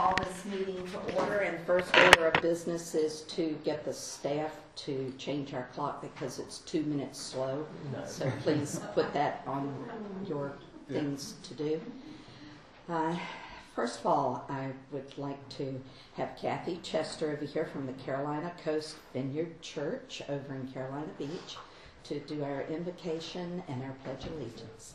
call this meeting to order, and first order of business is to get the staff to change our clock because it's 2 minutes slow. No. So please put that on your things to do. First of all, I would like to have Kathy Chester over here from the Carolina Coast Vineyard Church over in Carolina Beach to do our invocation and our Pledge of Allegiance.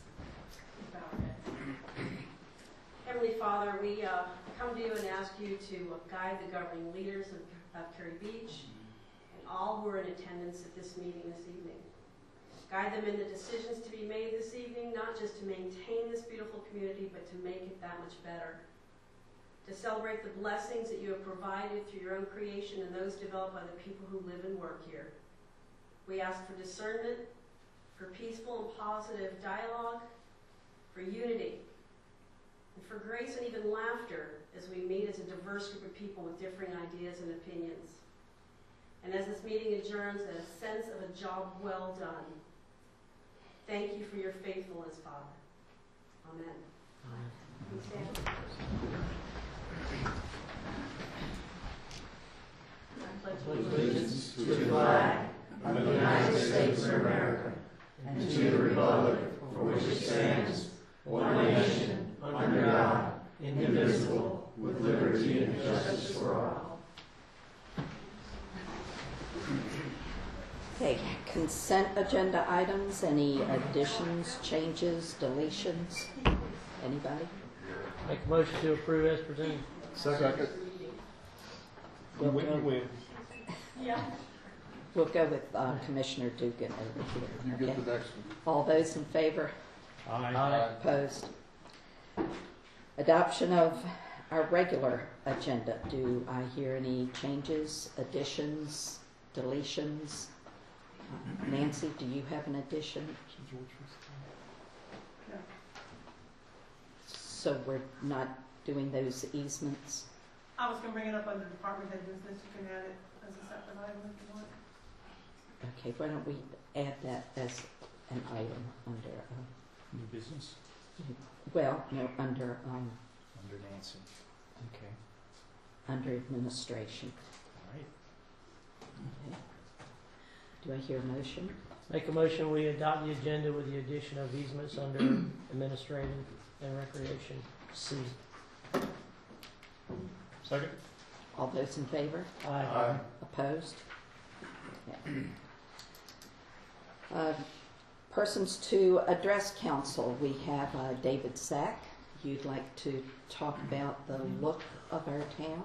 Heavenly Father, we come to you and ask you to guide the governing leaders of Cary Beach and all who are in attendance at this meeting this evening. Guide them in the decisions to be made this evening, not just to maintain this beautiful community, but to make it that much better. To celebrate the blessings that you have provided through your own creation and those developed by the people who live and work here. We ask for discernment, for peaceful and positive dialogue, for unity, and for grace and even laughter as we meet as a diverse group of people with differing ideas and opinions. And as this meeting adjourns, a sense of a job well done. Thank you for your faithfulness, Father. Amen. Please stand. I pledge allegiance to the flag of the United States of America and to the republic for which it stands, one nation, under God, indivisible, with liberty and justice for all. Okay, consent agenda items, any additions, changes, deletions? Anybody? Make a motion to approve as presented. Second. We'll Win, go, win. Yeah. we'll go with Commissioner Dugan over here. You Okay. get the next one. All those in favor? Aye. Opposed? Adoption of our regular agenda. Do I hear any changes, additions, deletions? Nancy, do you have an addition? So we're not doing those easements? I was going to bring it up under department head business. You can add it as a separate item if you want. Okay, why don't we add that as an item under, New business? well, no, under Under Nancy. Okay. under administration. All right. Okay. Do I hear a motion? Make a motion we adopt the agenda with the addition of easements under administrative and recreation C. Second. All those in favor? Aye. Opposed? Okay. Persons to address council. We have David Sack. You'd like to talk about the look of our town?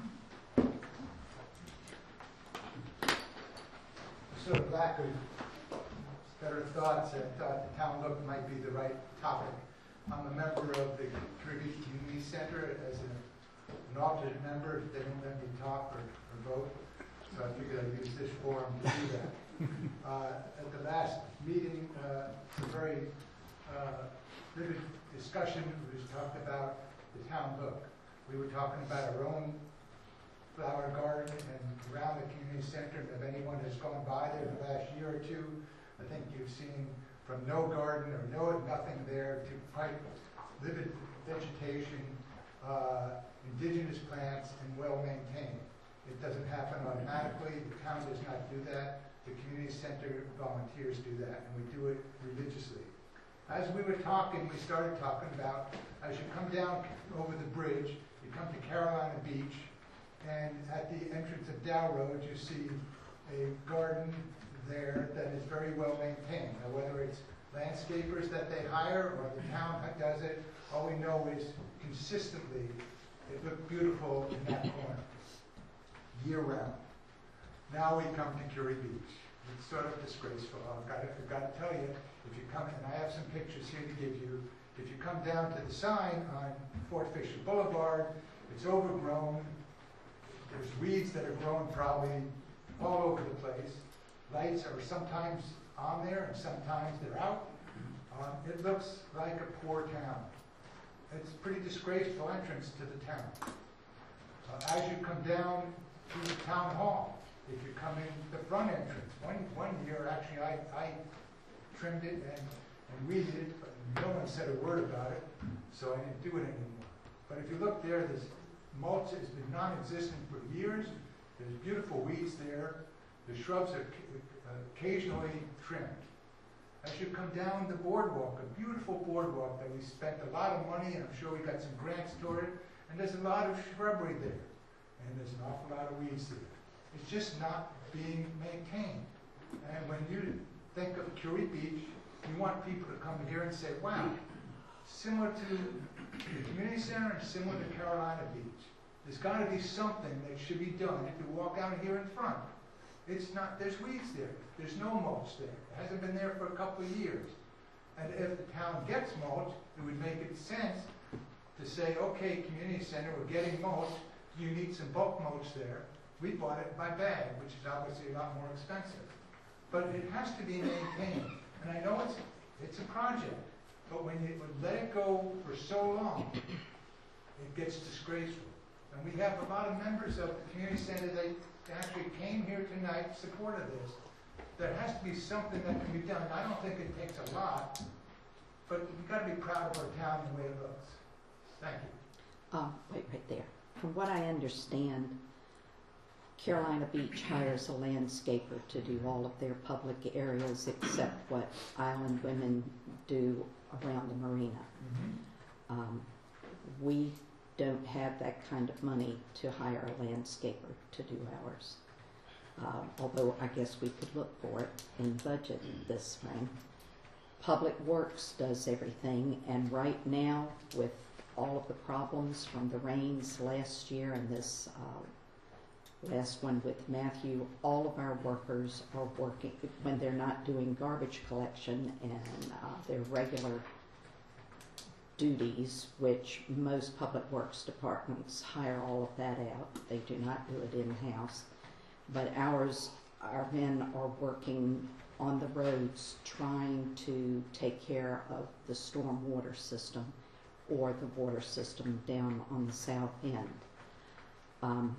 Sort of lack of better thoughts and thought the town look might be the right topic. I'm a member of the Cary Beach Community Center as an alternate member if they don't let me talk or vote. So I figured I'd use this forum to do that. At the last meeting, a very vivid discussion was talked about the town look. We were talking about our own flower garden and around the community center. If anyone has gone by there the last year or two, I think you've seen from no garden or nothing there to quite vivid vegetation, indigenous plants, and well maintained. It doesn't happen automatically. The town does not do that. The community center volunteers do that, and we do it religiously. As we were talking, we started talking about, as you come down over the bridge, you come to Carolina Beach, and at the entrance of Dow Road, you see a garden there that is very well maintained. Now, whether it's landscapers that they hire or the town that does it, all we know is consistently it looked beautiful in that corner, year-round. Now we come to Cary Beach. It's sort of disgraceful. I've got to tell you, if you come, and I have some pictures here to give you, if you come down to the sign on Fort Fisher Boulevard, it's overgrown. There's weeds that are growing probably all over the place. Lights are sometimes on there and sometimes they're out. It looks like a poor town. It's a pretty disgraceful entrance to the town. As you come down to the town hall, if you come in the front entrance, one year actually I trimmed it and weeded it, but no one said a word about it, so I didn't do it anymore. But if you look there, there's mulch has been non-existent for years. There's beautiful weeds there. The shrubs are occasionally trimmed. As you come down the boardwalk, a beautiful boardwalk that we spent a lot of money, and I'm sure we got some grants toward it, and there's a lot of shrubbery there, and there's an awful lot of weeds there. It's just not being maintained. And when you think of Curie Beach, you want people to come here and say, wow, similar to the community center and similar to Carolina Beach. There's got to be something that should be done. If you walk out here in front, it's not, there's weeds there. There's no mulch there. It hasn't been there for a couple of years. And if the town gets mulch, it would make it sense to say, okay, community center, we're getting mulch. You need some bulk mulch there. We bought it by bag, which is obviously a lot more expensive. But it has to be maintained. And I know it's a project, but when you let it go for so long, it gets disgraceful. And we have a lot of members of the community center that actually came here tonight in support of this. There has to be something that can be done. I don't think it takes a lot, but we've got to be proud of our town and the way it looks. Thank you. Wait right there. From what I understand, Carolina Beach hires a landscaper to do all of their public areas except what Island Women do around the marina. We don't have that kind of money to hire a landscaper to do ours. Although I guess we could look for it in budget this spring. Public Works does everything, and right now, with all of the problems from the rains last year and this last one with Matthew, all of our workers are working when they're not doing garbage collection and their regular duties, which most public works departments hire all of that out. They do not do it in-house. But our men are working on the roads trying to take care of the storm water system or the water system down on the south end.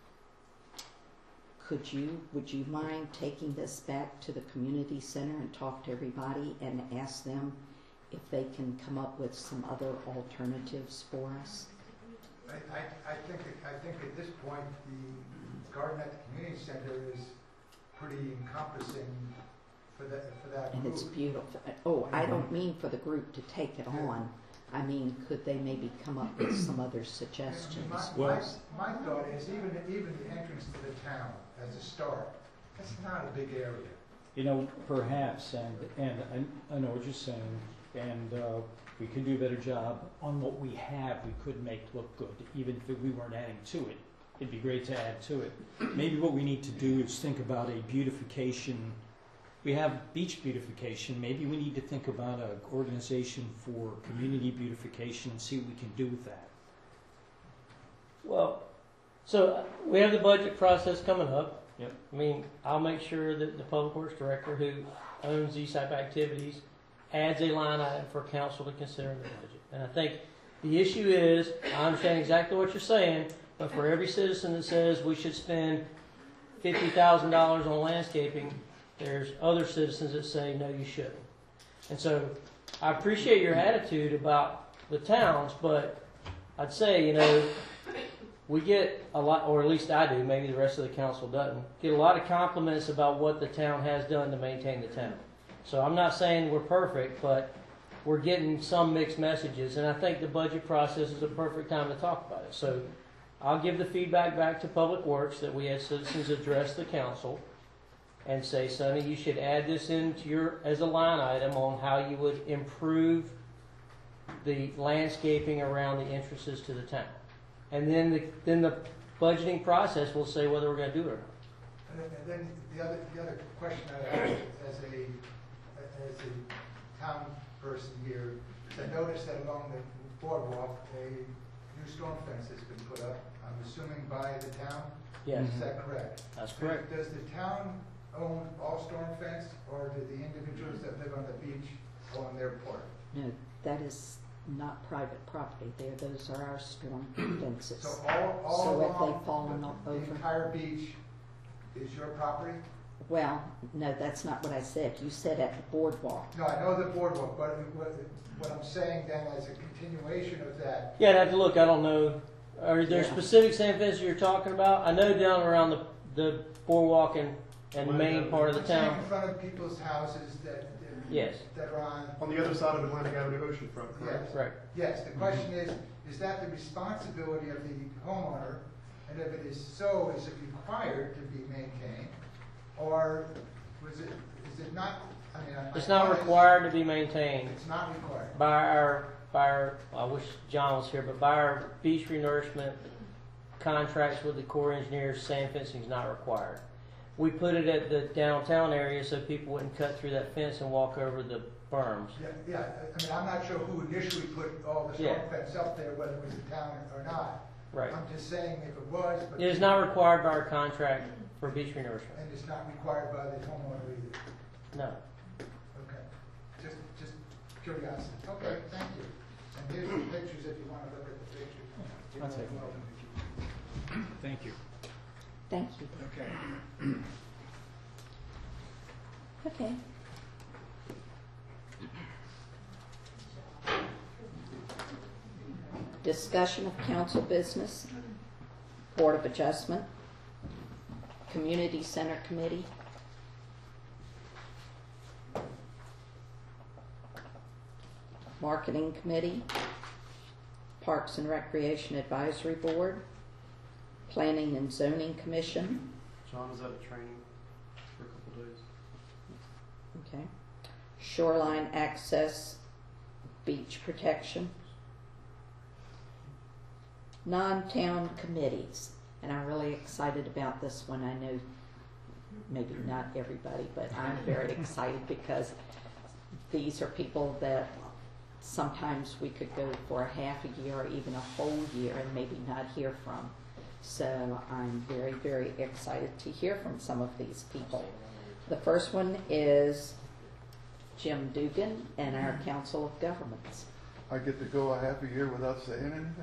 Would you mind taking this back to the community center and talk to everybody and ask them if they can come up with some other alternatives for us? I think at this point the garden at the community center is pretty encompassing for that And group. it's beautiful. Oh, I don't mean for the group to take it on. I mean, could they maybe come up with some other suggestions? My thought is even the entrance to the town as a start, that's not a big area. You know, perhaps, and I know what you're saying, and we could do a better job on what we have. We could make look good, even if we weren't adding to it. It'd be great to add to it. Maybe what we need to do is think about a beautification. We have beach beautification. Maybe we need to think about an organization for community beautification and see what we can do with that. Well, so we have the budget process coming up. Yep. I mean, I'll make sure that the Public Works Director, who owns these type of activities, adds a line item for council to consider in the budget. And I think the issue is, I understand exactly what you're saying, but for every citizen that says we should spend $50,000 on landscaping, there's other citizens that say, no, you shouldn't. And so I appreciate your attitude about the towns, but I'd say, you know, we get a lot, or at least I do, maybe the rest of the council doesn't, get a lot of compliments about what the town has done to maintain the town. So I'm not saying we're perfect, but we're getting some mixed messages, and I think the budget process is a perfect time to talk about it. So I'll give the feedback back to Public Works that we had citizens address the council and say, Sonny, you should add this into as a line item on how you would improve the landscaping around the entrances to the town. And then the budgeting process will say whether we're going to do it or not. And then the other question I have as a town person here is I noticed that along the boardwalk a new storm fence has been put up. I'm assuming by the town. Yes, Is that correct? that's correct. Does the town own all storm fence, or do the individuals that live on the beach own their part? No, that is not private property there. Those are our storm fences. So all So if along they've fallen the over. entire beach is your property? Well, no, that's not what I said. You said at the boardwalk. No, I know the boardwalk, but what I'm saying then as a continuation of that, Yeah, I'd have to look. I don't know Are there Yeah. specific sand fences you're talking about? I know down around the boardwalk and the main part of the I'm saying town. in front of people's houses Yes. that are on. the other side of Atlantic Avenue oceanfront, correct? Yes. Right. Yes, the question is that the responsibility of the homeowner? And if it is so, is it required to be maintained? Or is it not, I mean. It's not required to be maintained It's not required. by our, I wish John was here, but by our beach renourishment contracts with the Corps of Engineers, sand fencing is not required. We put it at the downtown area so people wouldn't cut through that fence and walk over the berms. Yeah, I mean, I'm not sure who initially put all the Yeah. storm fence up there, whether it was the town or not. Right. I'm just saying if it was, but. It is not required by our contract for beach renourishment. And it's not required by the homeowner either. No. Okay. Just curiosity. Okay, thank you. And here's the pictures if you want to look at the pictures. You're I'll take welcome. Thank you. Thank you. Okay. Okay. Discussion of council business, Board of Adjustment, Community Center Committee, Marketing Committee, Parks and Recreation Advisory Board, Planning and Zoning Commission, John, is that a training for a couple days? okay, Shoreline Access, Beach Protection, non-town committees, and I'm really excited about this one. I know maybe not everybody, but I'm very excited because these are people that sometimes we could go for a half a year or even a whole year and maybe not hear from. So I'm very, very excited to hear from some of these people. The first one is Jim Dugan and our Council of Governments. I get to go a half a year without saying anything?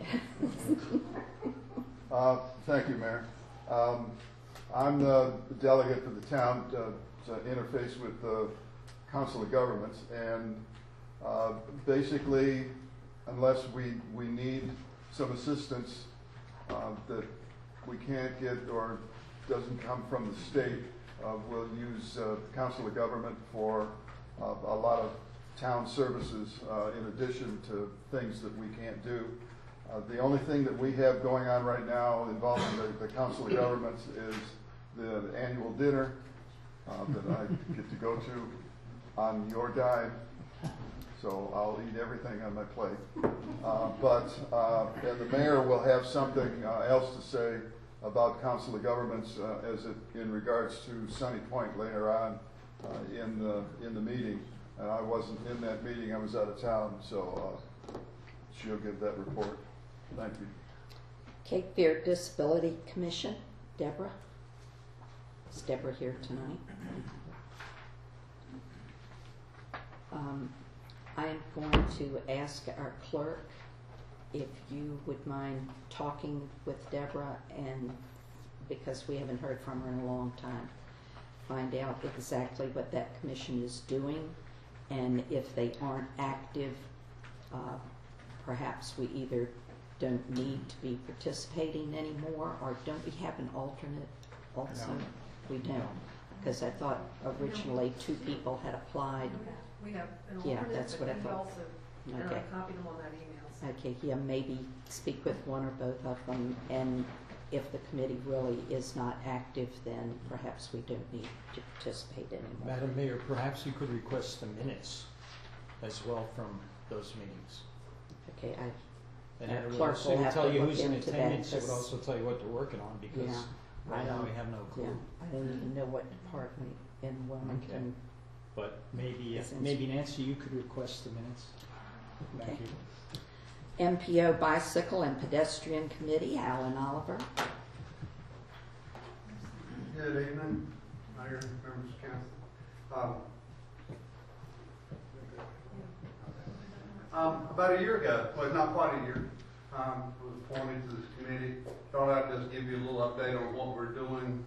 Yeah. Thank you, Mayor. I'm the delegate for the town to interface with the Council of Governments, and basically, unless we need some assistance that we can't get or doesn't come from the state, we'll use Council of Government for a lot of town services in addition to things that we can't do. The only thing that we have going on right now involving the Council of Governments is the annual dinner that I get to go to on your dime. So I'll eat everything on my plate. And the mayor will have something else to say about Council of Governments in regards to Sunny Point later on in the meeting. And I wasn't in that meeting, I was out of town, so she'll give that report. Thank you. Cape Fear Disability Commission, Deborah. Is Deborah here tonight? I am going to ask our clerk if you would mind talking with Deborah, and because we haven't heard from her in a long time, find out exactly what that commission is doing, and if they aren't active, perhaps we either don't need to be participating anymore, or don't we have an alternate also? No. We don't, because I thought originally 2 people had applied. We have an Yeah, alternate, that's what I but we thought. also, and Okay. I copied them on that email. Okay, yeah, maybe speak with one or both of them, and if the committee really is not active, then perhaps we don't need to participate anymore. Madam Mayor, perhaps you could request the minutes as well from those meetings. Okay, And Our it would clerk also will have tell to you look who's in into that, attendance, it would because- also tell you what they're working on, because yeah, right now don't- we have no yeah, clue. I don't even know what department in Wilmington. But maybe, Yes, maybe Nancy, you could request the minutes. Thank Okay. you. MPO Bicycle and Pedestrian Committee, Alan Oliver. Good evening, Mayor, members of council. About a year ago, well, not quite a year, was appointed to this committee. Thought I'd just give you a little update on what we're doing.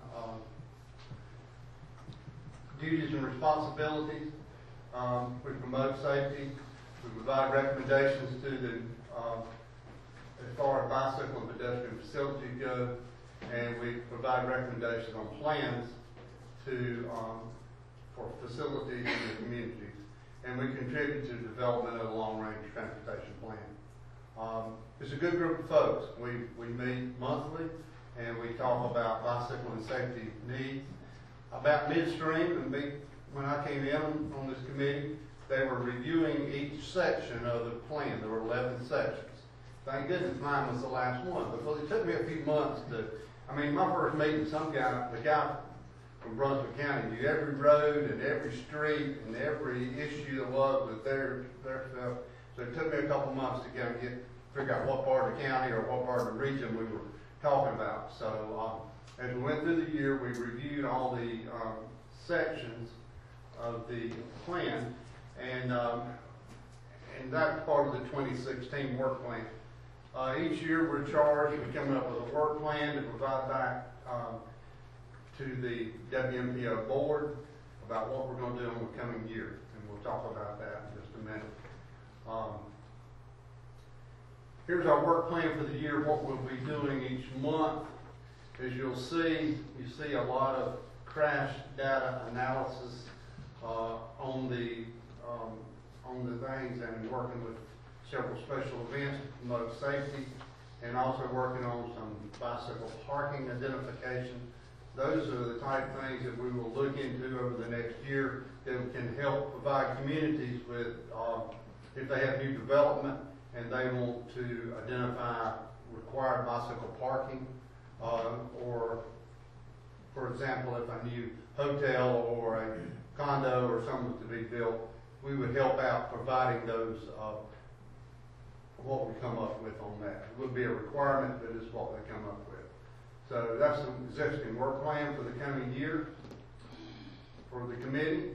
Duties and responsibilities. We promote safety. We provide recommendations to the as far as bicycle and pedestrian facilities go, and we provide recommendations on plans to, for facilities in the communities, and we contribute to the development of a long-range transportation plan. It's a good group of folks. We meet monthly, and we talk about bicycle and safety needs. About midstream, and when I came in on this committee, they were reviewing each section of the plan. There were 11 sections. Thank goodness mine was the last one, because it took me a few months to, my first meeting, the guy from Brunswick County knew every road and every street and every issue that was with their stuff. So it took me a couple months to figure out what part of the county or what part of the region we were talking about. So as we went through the year, we reviewed all the sections of the plan, and that's part of the 2016 work plan. Each year we're charged with coming up with a work plan to provide back to the WMPO board about what we're going to do in the coming year, and we'll talk about that in just a minute. Here's our work plan for the year, what we'll be doing each month. As you see a lot of crash data analysis on the things, and working with several special events to promote safety, and also working on some bicycle parking identification. Those are the type of things that we will look into over the next year that can help provide communities with, if they have new development and they want to identify required bicycle parking, or, for example, if a new hotel or a condo or something was to be built, we would help out providing those, what we come up with on that. It would be a requirement, but it's what they come up with. So that's the existing work plan for the coming year for the committee.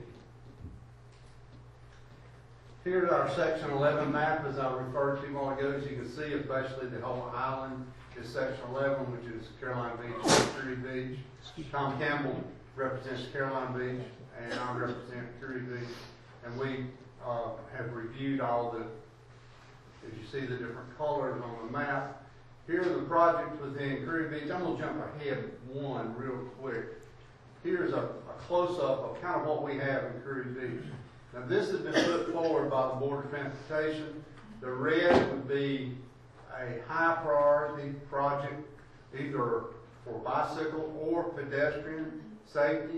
Here's our Section 11 map, as I referred to a while ago. As you can see, it's basically the whole island is Section 11, which is Caroline Beach and Curie Beach. Tom Campbell represents Caroline Beach, and I represent Curie Beach. And we have reviewed all the, as you see the different colors on the map. Here are the projects within Curie Beach. I'm going to jump ahead one real quick. Here's a close-up of kind of what we have in Curie Beach. Now, this has been put forward by the Board of Transportation. The red would be a high priority project, either for bicycle or pedestrian safety.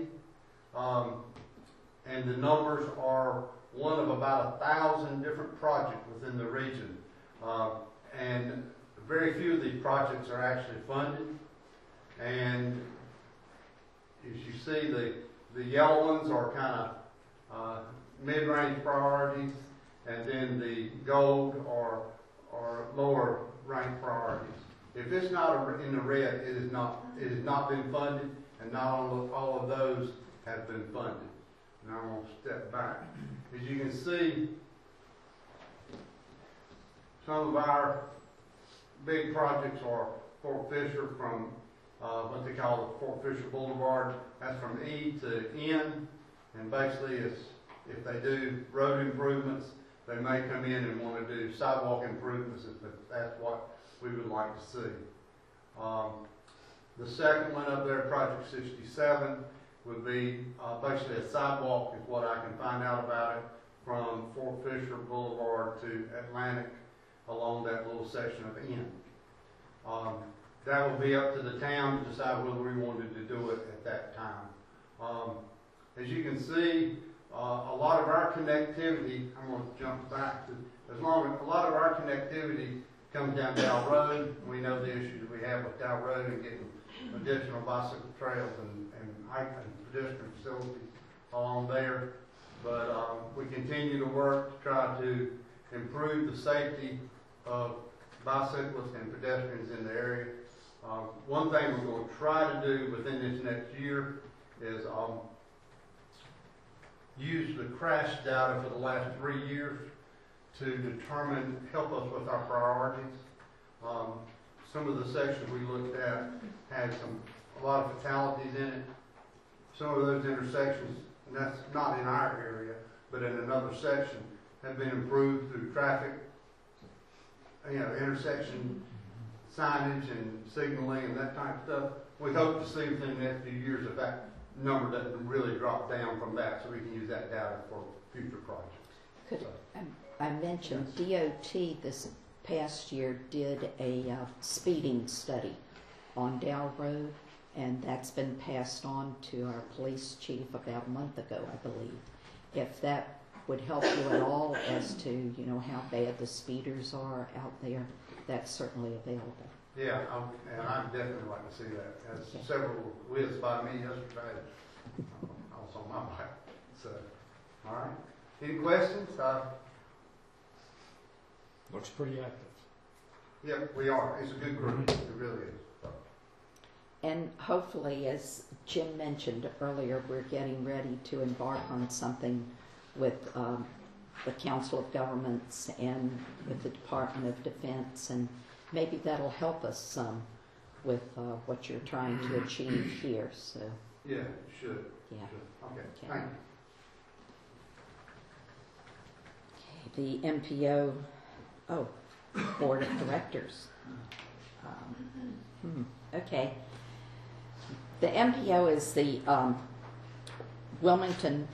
And the numbers are one of about 1,000 different projects within the region. And very few of these projects are actually funded. And as you see, the yellow ones are kind of mid-range priorities, and then the gold are lower ranked priorities. If it's not in the red, it has not been funded, and not all of those have been funded. Now I'm going to step back. As you can see, some of our big projects are Fort Fisher from what they call the Fort Fisher Boulevard. That's from E to N, and basically it's, if they do road improvements, they may come in and want to do sidewalk improvements if that's what we would like to see. The second one up there, Project 67, would be basically a sidewalk is what I can find out about it, from Fort Fisher Boulevard to Atlantic along that little section of N. That would be up to the town to decide whether we wanted to do it at that time. As you can see, a lot of our connectivity, I'm going to jump back to, a lot of our connectivity comes down Dow Road. We know the issues we have with Dow Road and getting additional bicycle trails and pedestrian facilities along there. But we continue to work to try to improve the safety of bicyclists and pedestrians in the area. One thing we're going to try to do within this next year is use the crash data for the last 3 years to help us with our priorities. Some of the sections we looked at had a lot of fatalities in it. Some of those intersections, and that's not in our area, but in another section, have been improved through traffic, intersection signage and signaling and that type of stuff. We hope to see within the next few years if that number doesn't really drop down from that, so we can use that data for future projects. Could, I mentioned DOT this past year did a speeding study on Dow Road, and that's been passed on to our police chief about a month ago, I believe. If that would help you at all as to, you know, how bad the speeders are out there, that's certainly available. Yeah, and I'd definitely like to see that. As several whizzed by me yesterday, I was on my bike. So, all right. Any questions? Looks pretty active. Yep, we are. It's a good group. It really is. So. And hopefully, as Jim mentioned earlier, we're getting ready to embark on something with the Council of Governments and with the Department of Defense, and maybe that'll help us some with what you're trying to achieve here. So Yeah, it should. yeah. Okay. Okay. Thank you. The MPO, Board of Directors. Okay. The MPO is the Wilmington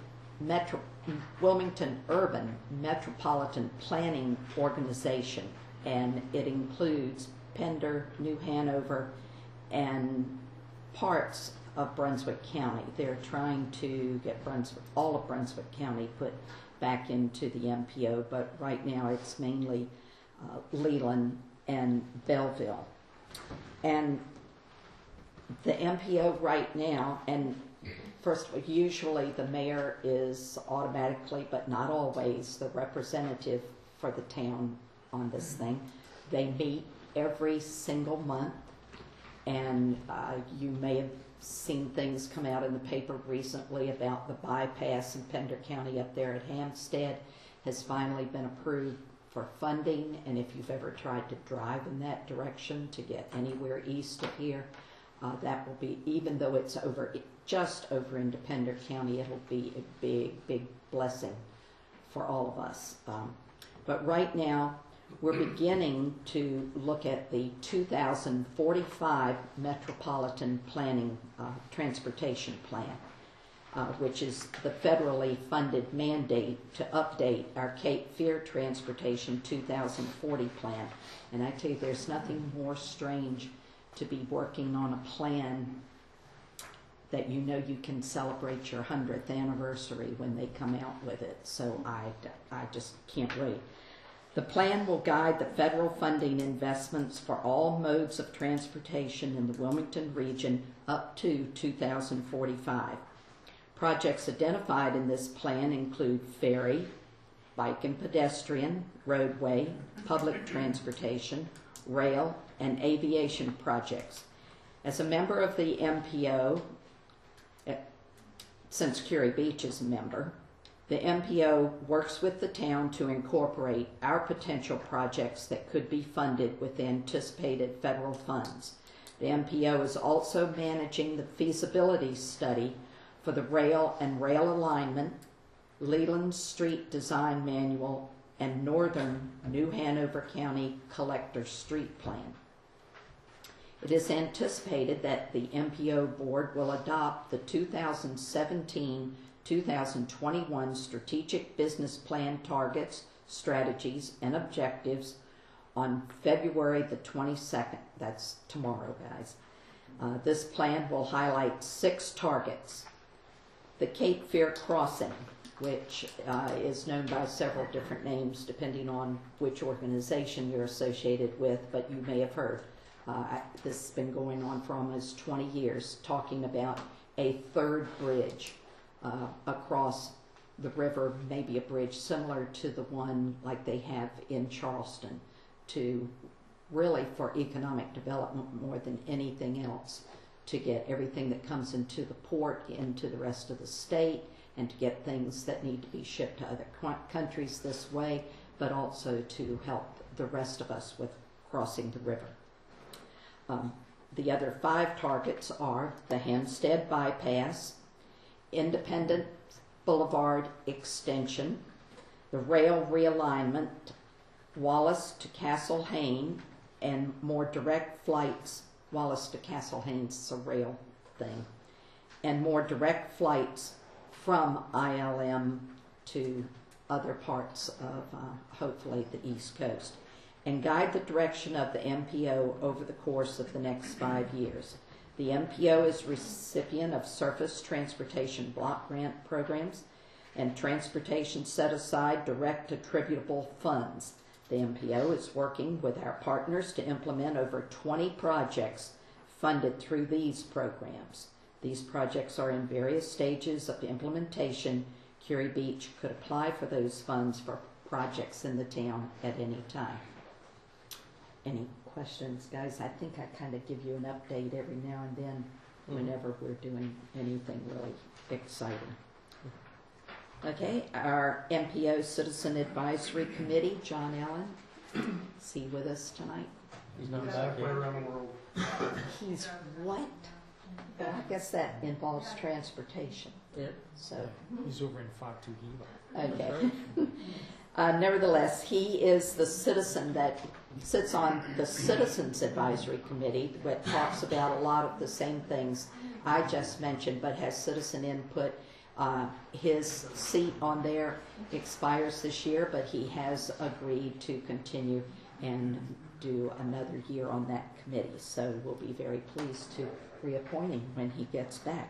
Urban Metropolitan Planning Organization, and it includes Pender, New Hanover, and parts of Brunswick County. They're trying to get all of Brunswick County put back into the MPO, but right now it's mainly Leland and Belleville. And the MPO right now, and first of all, usually the mayor is automatically, but not always, the representative for the town on this thing. They meet every single month, and you may have seen things come out in the paper recently about the bypass in Pender County up there at Hampstead has finally been approved for funding, and if you've ever tried to drive in that direction to get anywhere east of here, that will be, even though it's just over into Pender County, it'll be a big, big blessing for all of us. But right now, we're beginning to look at the 2045 Metropolitan Planning Transportation Plan, which is the federally funded mandate to update our Cape Fear Transportation 2040 plan. And I tell you, there's nothing more strange to be working on a plan that you know you can celebrate your 100th anniversary when they come out with it. So I just can't wait. The plan will guide the federal funding investments for all modes of transportation in the Wilmington region up to 2045. Projects identified in this plan include ferry, bike and pedestrian, roadway, public transportation, rail, and aviation projects. As a member of the MPO, since Curie Beach is a member, the MPO works with the town to incorporate our potential projects that could be funded with anticipated federal funds. The MPO is also managing the feasibility study for the rail and rail alignment, Leland Street Design Manual, and Northern New Hanover County Collector Street Plan. It is anticipated that the MPO board will adopt the 2017-2021 Strategic Business Plan targets, strategies, and objectives on February the 22nd. That's tomorrow, guys. This plan will highlight 6 targets. The Cape Fear Crossing, which is known by several different names depending on which organization you're associated with, but you may have heard. This has been going on for almost 20 years, talking about a 3rd bridge across the river, maybe a bridge similar to the one like they have in Charleston, to really for economic development more than anything else, to get everything that comes into the port into the rest of the state, and to get things that need to be shipped to other countries this way, but also to help the rest of us with crossing the river. The other 5 targets are the Hampstead Bypass, Independence Boulevard Extension, the rail realignment, Wallace to Castle Hayne, and more direct flights. Wallace to Castle Haynes is a rail thing, and more direct flights from ILM to other parts of hopefully the East Coast, and guide the direction of the MPO over the course of the next 5 years. The MPO is recipient of Surface Transportation Block Grant programs and Transportation Set Aside Direct Attributable Funds. The MPO is working with our partners to implement over 20 projects funded through these programs. These projects are in various stages of implementation. Curie Beach could apply for those funds for projects in the town at any time. Any questions, guys? I think I kind of give you an update every now and then whenever we're doing anything really exciting. Okay, our MPO Citizen Advisory Committee, John Allen, is he with us tonight? He's not back yet. around the world. He's what? But I guess that involves transportation. Yeah. So, He's over in Fatu Giva. okay. Nevertheless, he is the citizen that sits on the Citizens Advisory Committee that talks about a lot of the same things I just mentioned, but has citizen input. His seat on there expires this year, but he has agreed to continue and do another year on that committee. So we'll be very pleased to reappoint him when he gets back.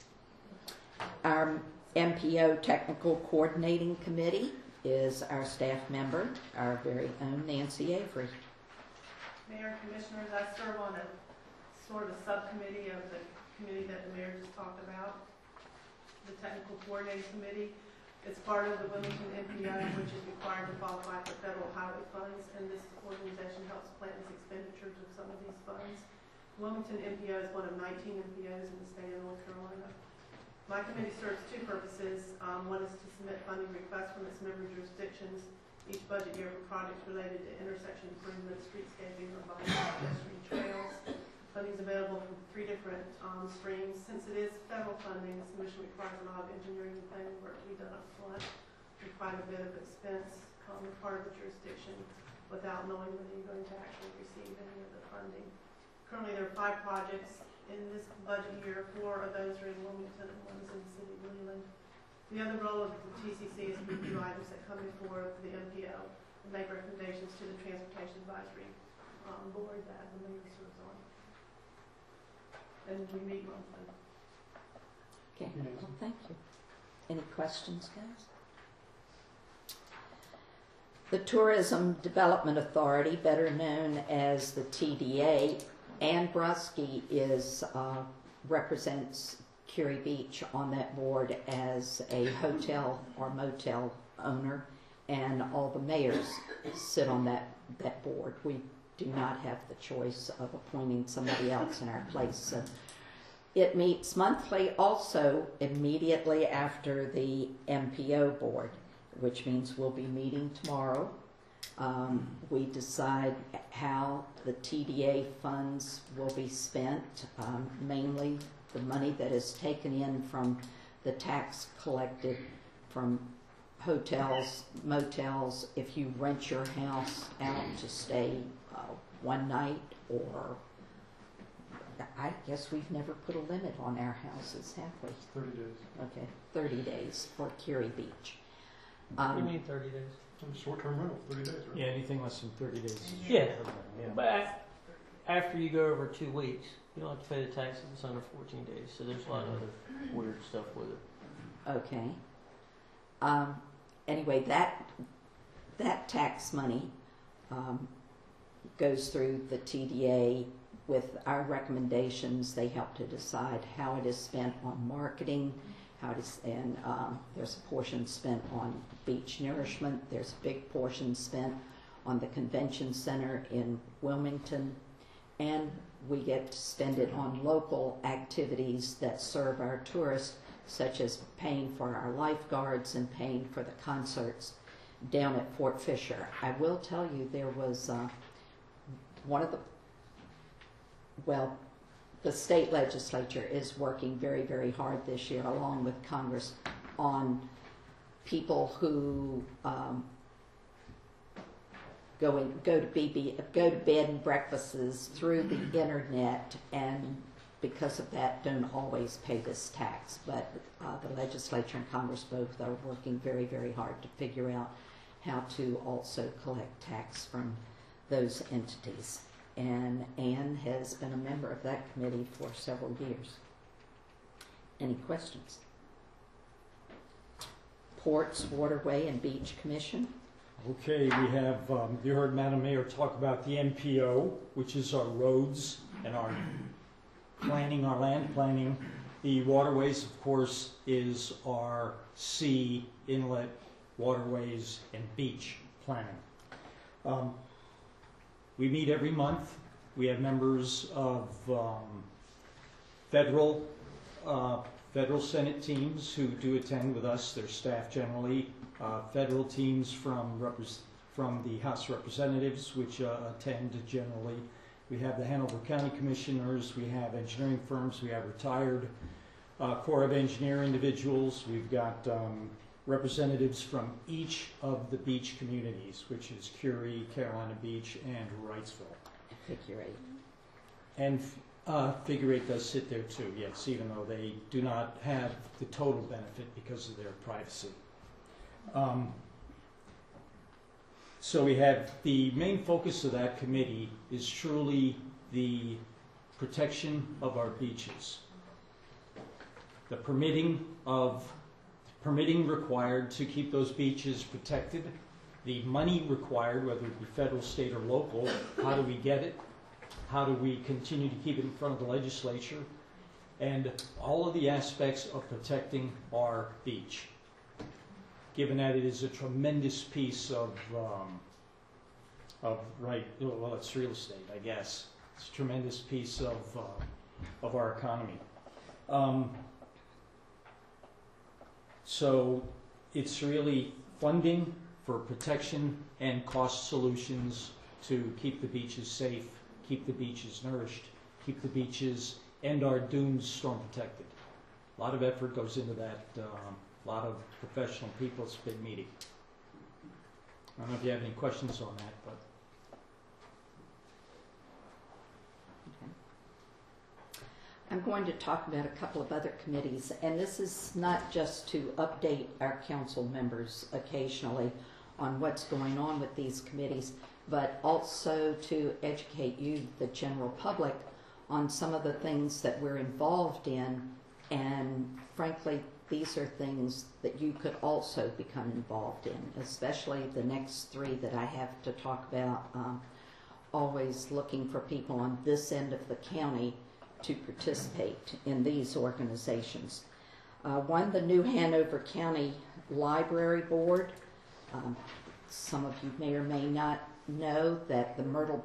Our MPO Technical Coordinating Committee is our staff member, our very own Nancy Avery. Mayor, Commissioners, I serve on a sort of a subcommittee of the committee that the mayor just talked about, the Technical Coordinating Committee. It's part of the Wilmington MPO, which is required to qualify for federal highway funds, and this organization helps plan its expenditures of some of these funds. Wilmington MPO is one of 19 MPOs in the state of North Carolina. My committee serves two purposes. One is to submit funding requests from its member jurisdictions each budget year for projects related to intersection improvement, streetscaping, or pedestrian trails. Funding is available from 3 different streams. Since it is federal funding, the submission requires a lot of engineering and planning work to be done up front, and quite a bit of expense on the part of the jurisdiction without knowing whether you're going to actually receive any of the funding. Currently, there are 5 projects in this budget year. 4 of those are in Wilmington and 1 is in the city of Leland. The other role of the TCC is to review items that come before the MPO and make recommendations to the Transportation Advisory Board that the mayor serves on. And we meet monthly. Okay, well, thank you. Any questions, guys? The Tourism Development Authority, better known as the TDA, Ann Brusky represents Curie Beach on that board as a hotel or motel owner, and all the mayors sit on that board. We do not have the choice of appointing somebody else in our place. So it meets monthly also immediately after the MPO board, which means we'll be meeting tomorrow. We decide how the TDA funds will be spent, mainly the money that is taken in from the tax collected from hotels, motels, if you rent your house out to stay one night, or I guess we've never put a limit on our houses, have we? 30 days. Okay, 30 days for Curie Beach. What do you mean 30 days? Short-term rental, 30 days, right? Yeah, anything less than 30 days. Yeah. But after you go over 2 weeks, you don't have to pay the tax if it's under 14 days. So there's a lot of other weird stuff with it. Okay. Anyway, that tax money goes through the TDA with our recommendations. They help to decide how it is spent on marketing, how it is, and there's a portion spent on beach nourishment. There's a big portion spent on the convention center in Wilmington, and we get to spend it on local activities that serve our tourists, such as paying for our lifeguards and paying for the concerts down at Fort Fisher. I will tell you, there was one of the state legislature is working very, very hard this year, along with Congress, on people who go to bed and breakfasts through the internet, and because of that don't always pay this tax. But the legislature and Congress both are working very, very hard to figure out how to also collect tax from those entities. And Ann has been a member of that committee for several years. Any questions? Ports, Waterway, and Beach Commission. Okay, we have, you heard Madam Mayor talk about the MPO, which is our roads and our planning, our land planning. The waterways, of course, is our sea, inlet, waterways, and beach planning. We meet every month. We have members of federal Senate teams who do attend with us, their staff generally, federal teams from the House of Representatives, which attend generally. We have the Hanover County Commissioners, we have engineering firms, we have retired Corps of Engineer individuals, we've got representatives from each of the beach communities, which is Curie, Carolina Beach, and Wrightsville. Figure 8. And Figure 8 does sit there too, yes, even though they do not have the total benefit because of their privacy. So we have the main focus of that committee is truly the protection of our beaches. The permitting required to keep those beaches protected, the money required, whether it be federal, state, or local, how do we get it? How do we continue to keep it in front of the legislature? And all of the aspects of protecting our beach. Given that it is a tremendous piece of well, it's real estate, I guess. It's a tremendous piece of our economy. So it's really funding for protection and cost solutions to keep the beaches safe, keep the beaches nourished, keep the beaches and our dunes storm protected. A lot of effort goes into that. A lot of professional people. It's a big meeting. I don't know if you have any questions on that, but. Okay. I'm going to talk about a couple of other committees, and this is not just to update our council members occasionally on what's going on with these committees, but also to educate you, the general public, on some of the things that we're involved in, and frankly, these are things that you could also become involved in, especially the next three that I have to talk about. Always looking for people on this end of the county to participate in these organizations. One, the New Hanover County Library Board. Some of you may or may not know that the Myrtle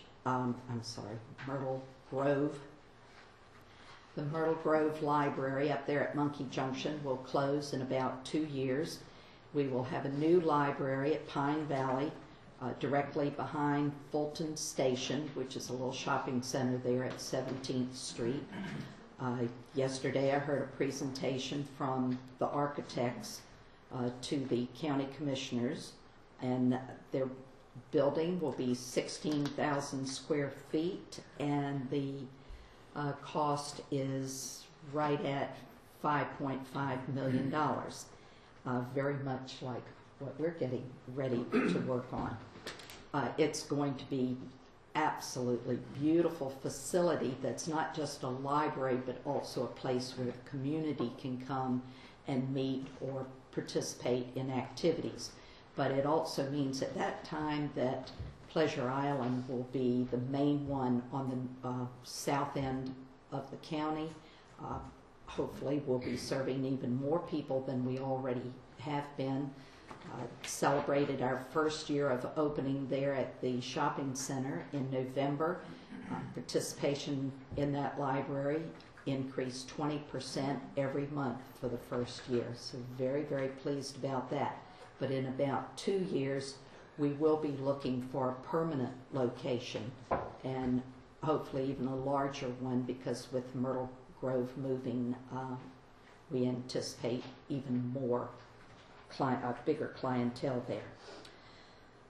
Grove. The Myrtle Grove Library up there at Monkey Junction will close in about 2 years. We will have a new library at Pine Valley, directly behind Fulton Station, which is a little shopping center there at 17th Street. Yesterday I heard a presentation from the architects to the county commissioners, and their building will be 16,000 square feet, and the cost is right at $5.5 million, very much like what we're getting ready to work on. It's going to be absolutely beautiful facility that's not just a library, but also a place where the community can come and meet or participate in activities. But it also means at that time that Pleasure Island will be the main one on the south end of the county. Hopefully we'll be serving even more people than we already have been. Celebrated our first year of opening there at the shopping center in November. Participation in that library increased 20% every month for the first year. So very, very pleased about that. But in about 2 years, we will be looking for a permanent location, and hopefully even a larger one, because with Myrtle Grove moving, we anticipate even more, a bigger clientele there.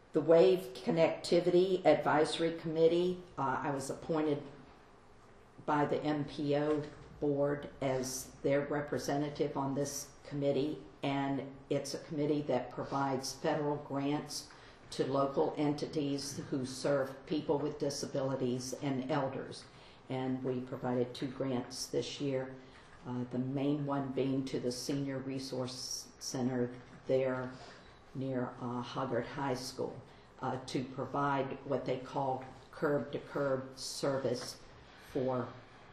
The Wave Connectivity Advisory Committee, I was appointed by the MPO board as their representative on this committee, and it's a committee that provides federal grants to local entities who serve people with disabilities and elders. And we provided 2 grants this year, the main one being to the Senior Resource Center there near Hoggard High School, to provide what they call curb-to-curb service for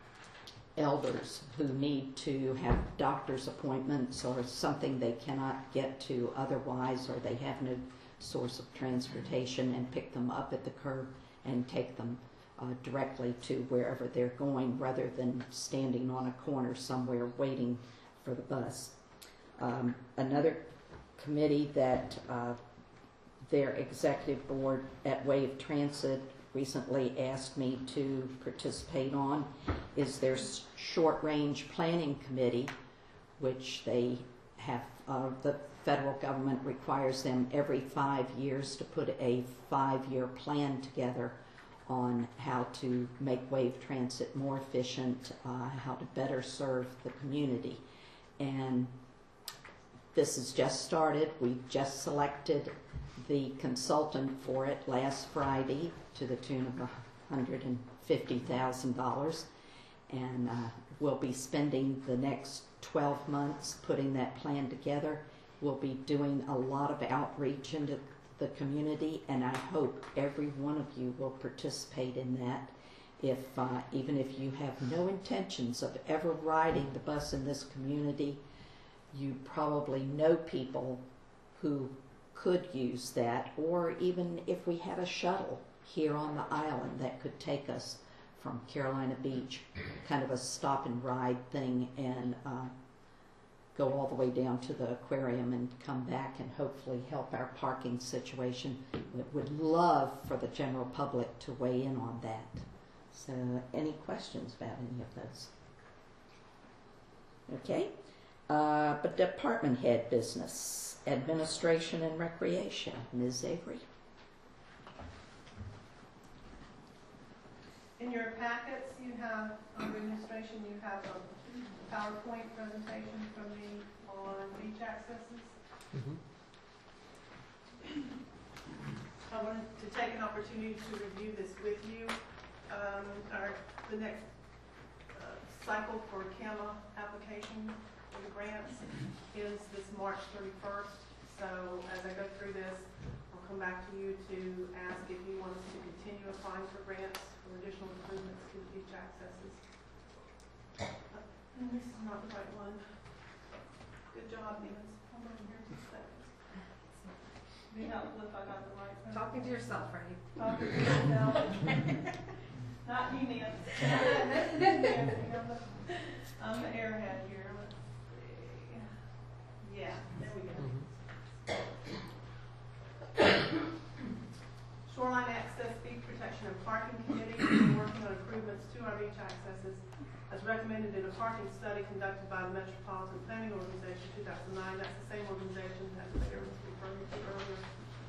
elders who need to have doctor's appointments or something they cannot get to otherwise, or they have no source of transportation, and pick them up at the curb and take them directly to wherever they're going, rather than standing on a corner somewhere waiting for the bus. Another committee that their executive board at Wave Transit recently asked me to participate on is their short-range planning committee, which they have, the federal government requires them every 5 years to put a 5-year plan together on how to make Wave Transit more efficient, how to better serve the community. And this has just started. We just selected the consultant for it last Friday to the tune of $150,000, and we'll be spending the next 12 months putting that plan together. We'll be doing a lot of outreach into the community, and I hope every one of you will participate in that. If even if you have no intentions of ever riding the bus in this community, you probably know people who could use that, or even if we had a shuttle here on the island that could take us from Carolina Beach, kind of a stop and ride thing, and go all the way down to the aquarium and come back and hopefully help our parking situation. We would love for the general public to weigh in on that. So any questions about any of those? Okay. But department head business, administration and recreation. Ms. Avery. In your packets, you have, under administration, you have a PowerPoint presentation from me on beach accesses. I wanted to take an opportunity to review this with you. The next cycle for CAMA application for the grants is this March 31st. So as I go through this, I'll come back to you to ask if you want us to continue applying for grants for additional improvements to the beach accesses. And this is not the right one. Good job, Nancy. Hold on here 2 seconds. Be helpful if I got the right one. Talking to yourself, right? Talking to yourself. Not you, Nancy. I'm the airhead here. Let's see. Yeah, there we go. Shoreline Access, Beach Protection and Parking Committee is working on improvements to our beach accesses as recommended in a parking study conducted by the Metropolitan Planning Organization 2009. That's the same organization that the mayor was referring to earlier.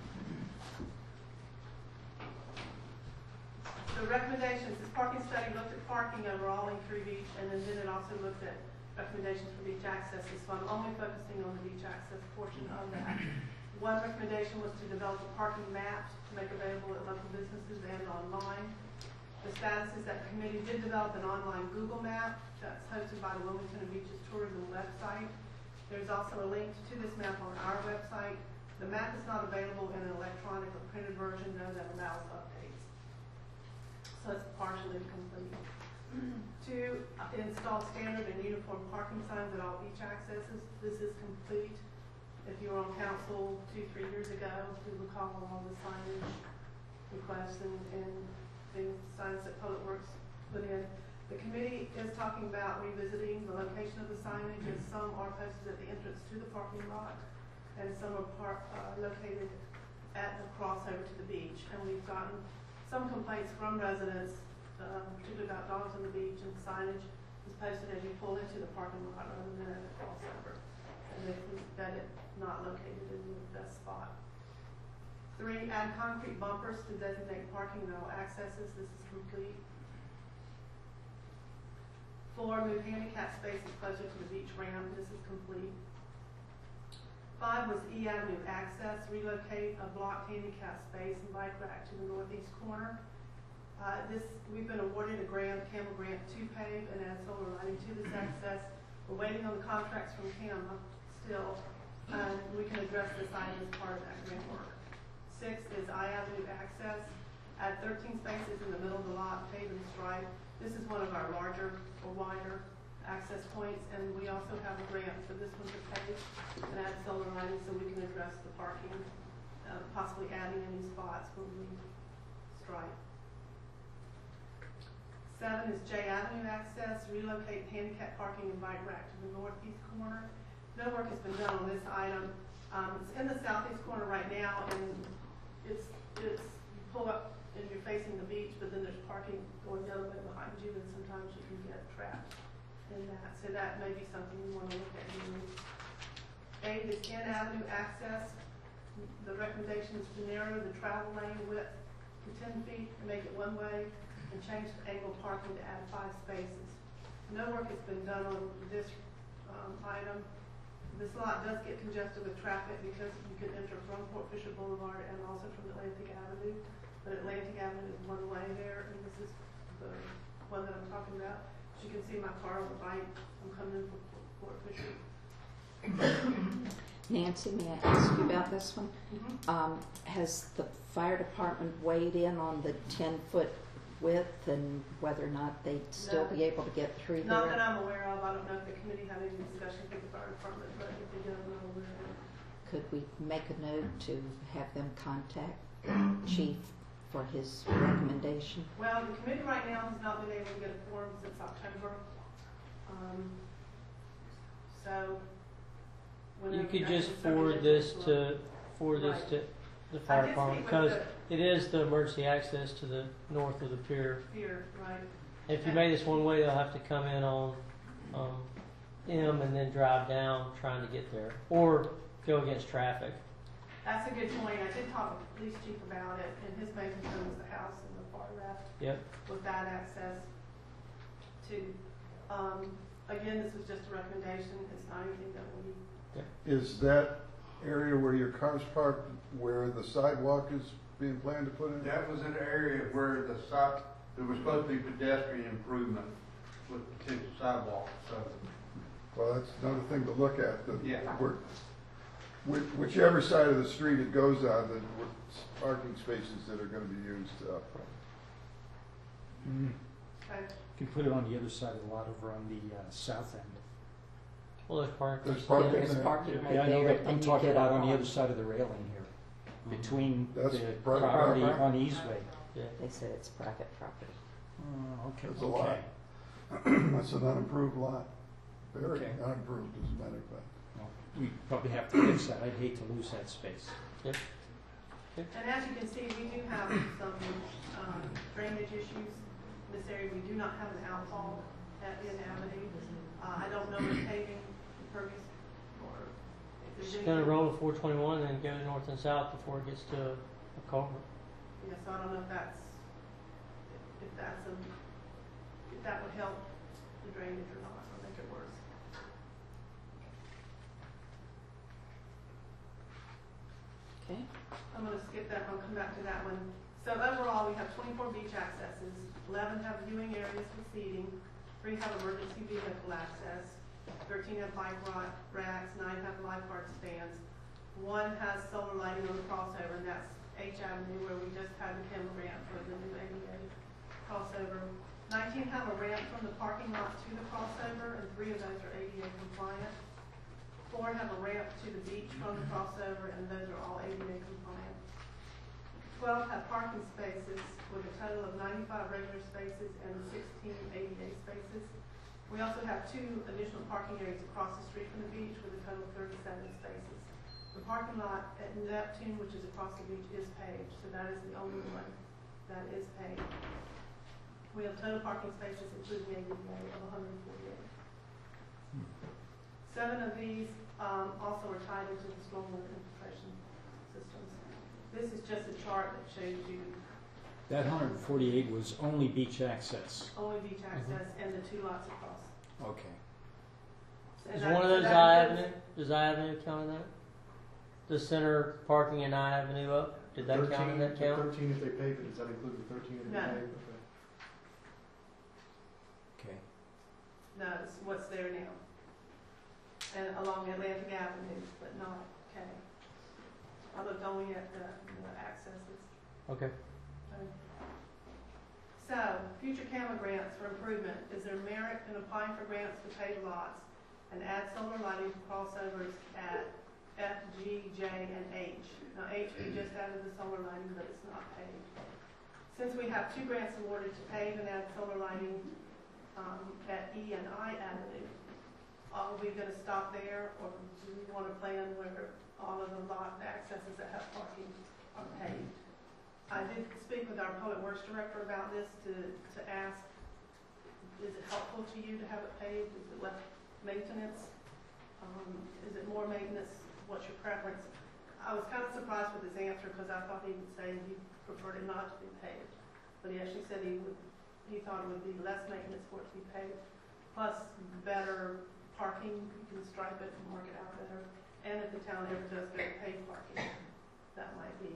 The recommendations, this parking study looked at parking overall in Tree Beach, and then it also looked at recommendations for beach accesses, so I'm only focusing on the beach access portion of that. One recommendation was to develop a parking map to make available at local businesses and online. The status is that the committee did develop an online Google map that's hosted by the Wilmington and Beaches Tourism website. There's also a link to this map on our website. The map is not available in an electronic or printed version, though, that allows updates. So it's partially complete. 2, install standard and uniform parking signs at all beach accesses. This is complete. If you were on council 2-3 years ago, you recall all the signage requests and things, signs that Public Works put in. The committee is talking about revisiting the location of the signage, as some are posted at the entrance to the parking lot, and some are located at the crossover to the beach. And we've gotten some complaints from residents, particularly about dogs on the beach, and signage is posted as you pull into the parking lot rather than at the crossover. And that it's not located in the best spot. 3, add concrete bumpers to designate parking and all accesses. This is complete. 4, move handicap spaces closer to the beach ramp. This is complete. 5 was E Avenue access, relocate a blocked handicap space and bike rack to the northeast corner. We've been awarded a grant, Campbell Grant, to pave and add solar lighting to this access. We're waiting on the contracts from CAMA still, and we can address this item as part of that grant work. 6 is I Avenue access, add 13 spaces in the middle of the lot, pave and stripe. This is one of our larger or wider access points, and we also have a grant for this one to pave and add solar lighting so we can address the parking, possibly adding any spots when we stripe. 7 is J Avenue access, relocate handicap parking and bike rack to the northeast corner. No work has been done on this item. It's in the southeast corner right now, and it's you pull up and you're facing the beach, but then there's parking going the other way behind you, and sometimes you can get trapped in that. So that may be something you want to look at doing. 8 is N Avenue access. The recommendation is to narrow the travel lane width to 10 feet and make it one way, and change the angle parking to add 5 spaces. No work has been done on this item. This lot does get congested with traffic because you can enter from Fort Fisher Boulevard and also from Atlantic Avenue. But Atlantic Avenue is one way there, and this is the one that I'm talking about. As you can see my car on the right, I'm coming in from Fort Fisher. Nancy, may I ask you about this one? Has the fire department weighed in on the 10-foot width and whether or not they'd still be able to get through there? Not that I'm aware of. I don't know if the committee had any discussions with the fire department, but if they did, I'm not aware of it. Could we make a note to have them contact the chief for his recommendation? Well, the committee right now has not been able to get a form since October. So You could just forward this to the fire department, because it is the emergency access to the north of the pier. Pier, right. If you made this one way, they'll have to come in on M and then drive down trying to get there, or go against traffic. That's a good point. I did talk with the police chief about it, and his main concern was the house in the far left. Yep. With that access to, again, this was just a recommendation. It's not anything that we. Is that area where your car's parked where the sidewalk is being planned to put in? That was an area where there was supposed to be pedestrian improvement with potential sidewalks, so. Well, that's another thing to look at. Yeah. Whichever side of the street it goes on, the parking spaces that are going to be used. Okay. You can put it on the other side of the lot over on the south end. Well, there's parking. There's parking There's there. parking right Yeah, I know, there. but I'm and you talking get about on the off. other side of the railing here, between That's the private property property? on Eastway. Yeah. They said it's private property. Okay, That's a okay. lot. That's an unimproved lot. Very Okay. unimproved, as a matter of fact. Well, we probably have to fix that. I'd hate to lose that space. Yep. And as you can see, we do have some drainage issues in this area. We do not have an outfall at N Avenue. I don't know if paving impervious or if there's Just anything. gonna roll to 421 and go north and south before it gets to a culvert. Yeah, so I don't know if that would help the drainage or not, or make it worse. Okay. I'm gonna skip that one, come back to that one. So overall, we have 24 beach accesses, 11 have viewing areas with seating, 3 have emergency vehicle access, 13 have bike racks, 9 have lifeguard stands, 1 has solar lighting on the crossover, and that's H Avenue, where we just had the Campbell ramp for the new ADA crossover. 19 have a ramp from the parking lot to the crossover, and 3 of those are ADA compliant. 4 have a ramp to the beach from the crossover, and those are all ADA compliant. 12 have parking spaces with a total of 95 regular spaces and 16 ADA spaces. We also have 2 additional parking areas across the street from the beach with a total of 37 spaces. The parking lot at Neptune, which is across the beach, is paved, so that is the only one that is paved. We have total parking spaces, including ADA, of 148. 7 of these also are tied into the stormwater infiltration systems. This is just a chart that shows you That 148 was only beach access. only beach access and the 2 lots across. Okay. And Is that- one of so those that I includes- Avenue? Does I Avenue count in that? The center parking in I Avenue up? Did that count in that count? 13 if they pave it, does that include the 13 if they No. pave it? Okay. Okay. No, it's what's there now. And along Atlantic Avenue, but not K. I looked only at the accesses. Okay. So, future camera grants for improvement. Is there merit in applying for grants to pave lots and add solar lighting for crossovers at F, G, J, and H? Now, H, we just added the solar lighting, but it's not paved. Since we have 2 grants awarded to pave and add solar lighting at E and I Avenue, are we going to stop there, or do we want to plan where all of the lot accesses that have parking are paved? I did speak with our public works director about this to ask, is it helpful to you to have it paved? Is it less maintenance? Is it more maintenance? What's your preference? I was kind of surprised with his answer because I thought he would say he preferred it not to be paved. But he actually said he thought it would be less maintenance for it to be paved, plus better parking. You can stripe it and mark it out better. And if the town ever does go to paved parking, that might be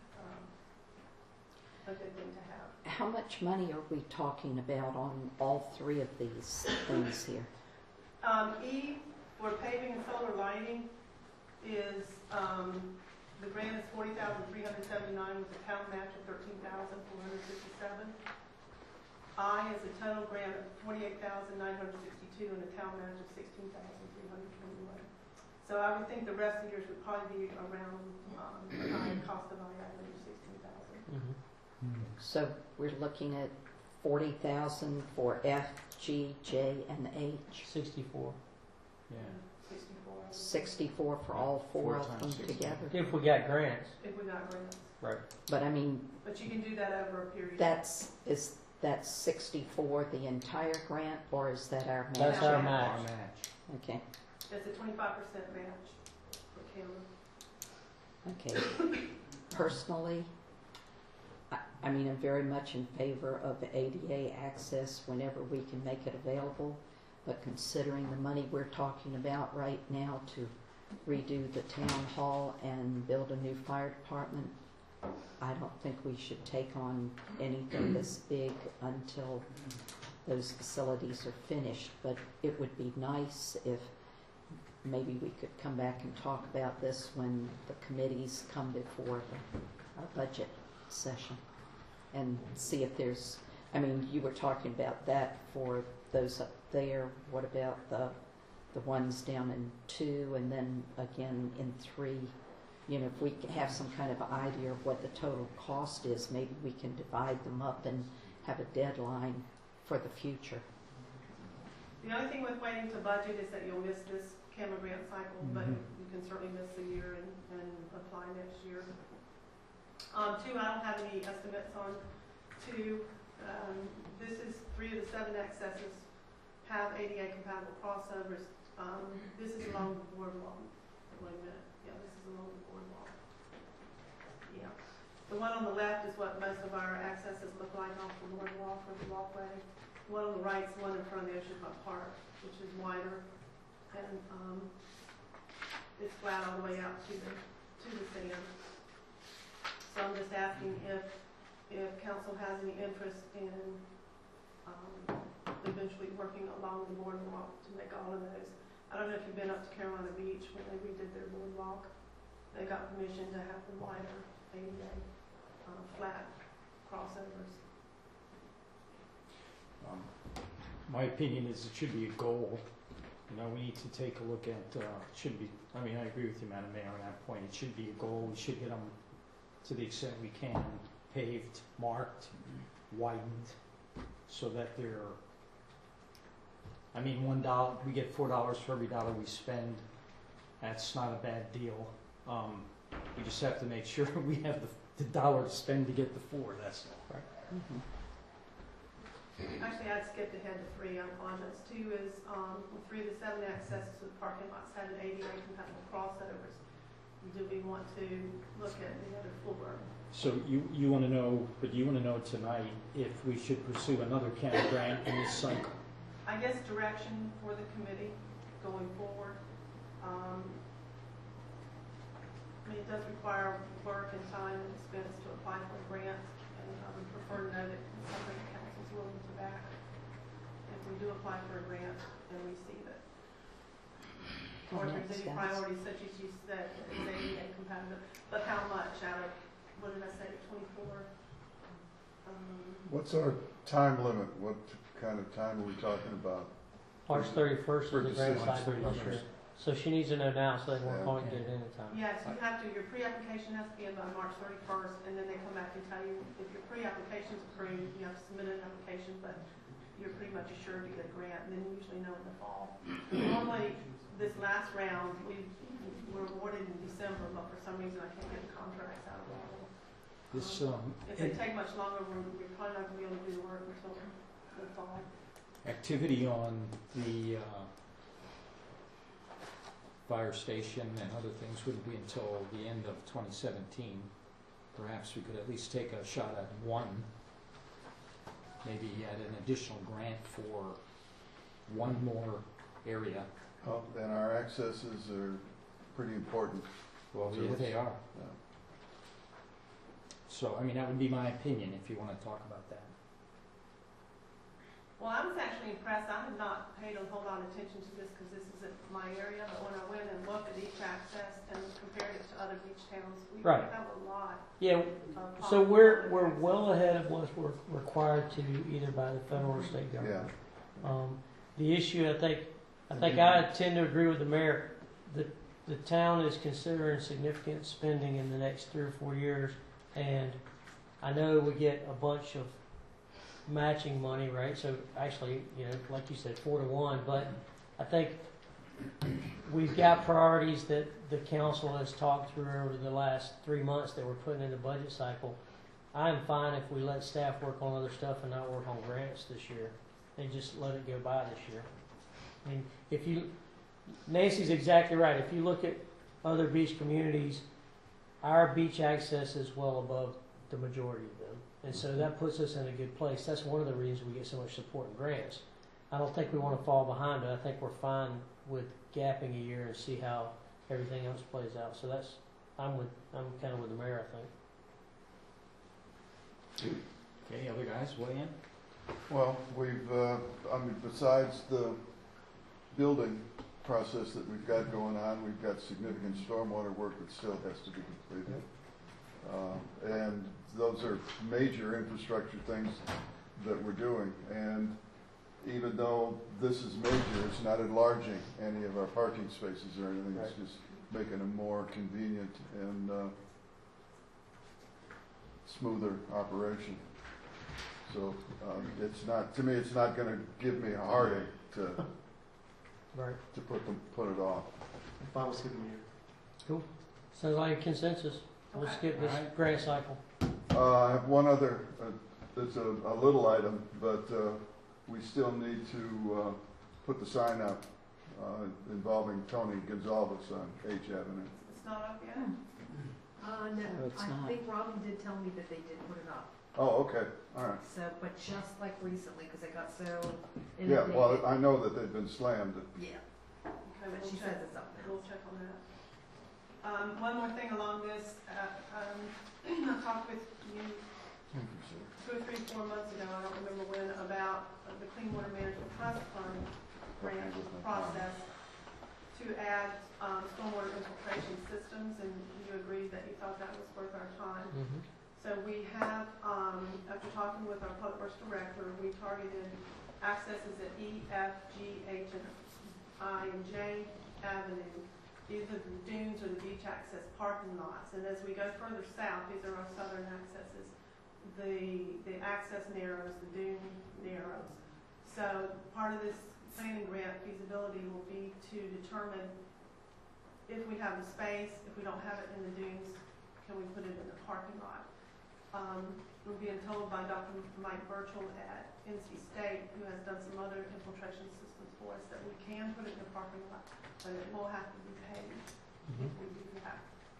a good thing to have. How much money are we talking about on all 3 of these things here? E, for paving and solar lighting, is, the grant is $40,379 with a town match of $13,457. I is a total grant of $28,962 and a town match of $16,321. So I would think the rest of the years would probably be around, cost of I average $16,000. So we're looking at 40,000 for F, G, J, and H. 64. Yeah. 64. 64 for all 4 of them 4 times together. If we got grants. If we got grants. Right. But I mean, But you can do that over a period. that's 64 the entire grant, or is that our match? That's our Our match. Our match. Okay. It's a 25% match for camera. Okay. Personally, I mean, I'm very much in favor of ADA access whenever we can make it available. But considering the money we're talking about right now to redo the town hall and build a new fire department, I don't think we should take on anything this big until those facilities are finished. But it would be nice if maybe we could come back and talk about this when the committees come before our budget session and see if there's, I mean, you were talking about that for those up there. What about the ones down in 2 and then again in 3? You know, if we have some kind of idea of what the total cost is, maybe we can divide them up and have a deadline for the future. The only thing with waiting to budget is that you'll miss this camera grant cycle, but you can certainly miss a year and apply next year. 2, I don't have any estimates on 2. This is 3 of the 7 accesses have ADA compatible crossovers. This is along the boardwalk. Wait a minute. Yeah, this is along the boardwalk. Yeah. The one on the left is what most of our accesses look like off the boardwalk or the walkway. The one on the right is the one in front of the Oceanfront Park, which is wider. And it's flat all the way out to the sand. So I'm just asking if council has any interest in eventually working along the boardwalk to make all of those. I don't know if you've been up to Carolina Beach when they redid their boardwalk. They got permission to have the wider ADA flat crossovers. My opinion is it should be a goal. You know, we need to take a look at, should be, I mean, I agree with you, Madam Mayor, on that point. It should be a goal. We should get them to the extent we can, paved, marked, widened, so that they're, I mean, $1, we get $4 for every dollar we spend. That's not a bad deal. We just have to make sure we have the dollar to spend to get the 4, that's all, right? Mm-hmm. Actually, I'd skipped ahead to 3, I apologize. 2 is, 3 of the 7 accesses to the parking lots had an ADA compatible crossovers. do we want to look at the other floor? So you want to know, but you want to know tonight if we should pursue another county grant in this cycle? I guess direction for the committee going forward. I mean, it does require work and time and expense to apply for a grant, and I would prefer to know that something the council's willing to back. If we do apply for a grant, and we see that, or if there's any priorities, such as you said, is ADA competitive, but how much out of, what did I say, 24? What's our time limit? What kind of time are we talking about? March 31st For is the grant decisions. cycle this year. So she needs to know now so they won't call and get it in time. Yes, you have to, your pre-application has to be in by March 31st, and then they come back and tell you if your pre-application's approved, you have to submit an application, but you're pretty much assured to get a grant, and then you usually know in the fall. Normally, this last round, we were awarded in December, but for some reason I can't get the contracts out of all of them. This, If they take much longer, we're probably not going to be able to do the work until the fall. activity on the fire station and other things wouldn't be until the end of 2017. Perhaps we could at least take a shot at one, maybe add an additional grant for one more area. Oh, and our accesses are pretty important. Well, So yeah, let's- they are. yeah. So, I mean, that would be my opinion if you want to talk about that. Well, I was actually impressed. I had not paid a whole lot of attention to this because this isn't my area, but when I went and looked at each access and compared it to other beach towns, we Right. have a lot Yeah, of so possible we're access. well ahead of what we're required to either by the federal or state government. The issue, I think I tend to agree with the mayor. The town is considering significant spending in the next 3 or 4 years, and I know we get a bunch of matching money, right? So actually, like you said, 4 to 1. But I think we've got priorities that the council has talked through over the last 3 months that we're putting in the budget cycle. I'm fine if we let staff work on other stuff and not work on grants this year, and just let it go by this year. I mean, Nancy's exactly right. If you look at other beach communities, our beach access is well above the majority of them. And so that puts us in a good place. That's one of the reasons we get so much support and grants. I don't think we want to fall behind, but I think we're fine with gapping a year and see how everything else plays out. So I'm kind of with the mayor, I think. Okay, other guys weigh in? Well, besides the building process that we've got going on, we've got significant stormwater work that still has to be completed. And those are major infrastructure things that we're doing. And even though this is major, it's not enlarging any of our parking spaces or anything. It's just making a more convenient and smoother operation. So it's not, to me, it's not going to give me a heartache to put it off. If I was giving you. Cool. Sounds like a consensus. We'll skip this grant cycle. I have one other, it's a little item, but we still need to put the sign up involving Tony Gonzalez on H Avenue. It's not up yet? No, it's I not. think Robin did tell me that they did put it up. Oh, okay, all right. So, but just like recently, because it got so Yeah, inundated. well, I know that they've been slammed. Yeah, Okay, but we'll she check. says it's up now. We'll check on that. One more thing along this, I talked with you 2 or 3, 4 months ago, I don't remember when, about the Clean Water Management Trust Fund grant process to add stormwater infiltration systems, and you agreed that you thought that was worth our time. Mm-hmm. So we have, after talking with our Public Works Director, we targeted accesses at E, F, G, H, and I, and J Avenue. These are the dunes or the beach access parking lots. And as we go further south, these are our southern accesses, the access narrows, the dune narrows. So part of this planning grant feasibility will be to determine if we have the space, if we don't have it in the dunes, can we put it in the parking lot? We're being told by Dr. Mike Burchell at NC State, who has done some other infiltration systems for us, that we can put it in the parking lot, but it will have to be paid if we do that.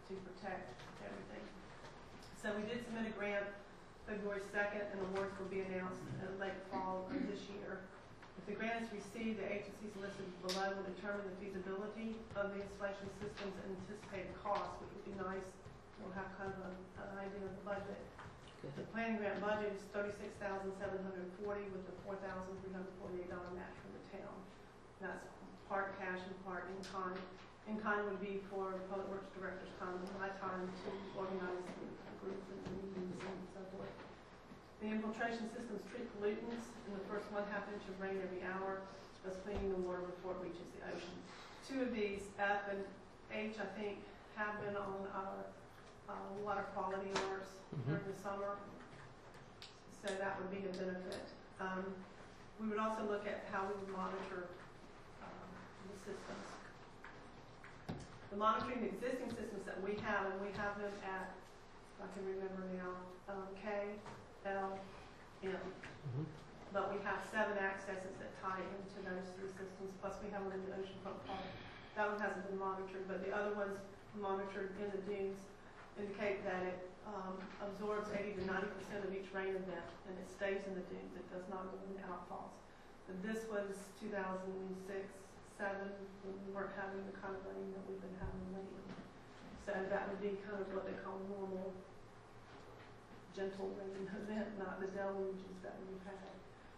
to protect everything. So we did submit a grant February 2nd, and awards will be announced in late fall of this year. If the grant is received, the agencies listed below will determine the feasibility of the installation systems and anticipated costs, which would be nice. We'll have kind of an idea of the budget. The planning grant budget is $36,740 with a $4,348 match from the town. That's part cash and part in kind. In kind would be for Public Works Director's time and my time to organize the group and the meetings and so forth. The infiltration systems treat pollutants in the first 1/2 inch of rain every hour, thus cleaning the water before it reaches the ocean. 2 of these, F and H, I think, have been on our water quality alerts during the summer, so that would be a benefit. We would also look at how we would monitor the systems. The monitoring the existing systems that we have, and we have them at, if I can remember now, K, L, M. But we have 7 accesses that tie into those 3 systems, plus we have one in the Oceanfront Park. That one hasn't been monitored, but the other ones monitored in the dunes indicate that it absorbs 80 to 90% of each rain event, and it stays in the dunes. It does not go in the outfalls. But this was 2006-07, when we weren't having the kind of rain that we've been having lately. So that would be kind of what they call normal, gentle rain event, not the deluges that we've had.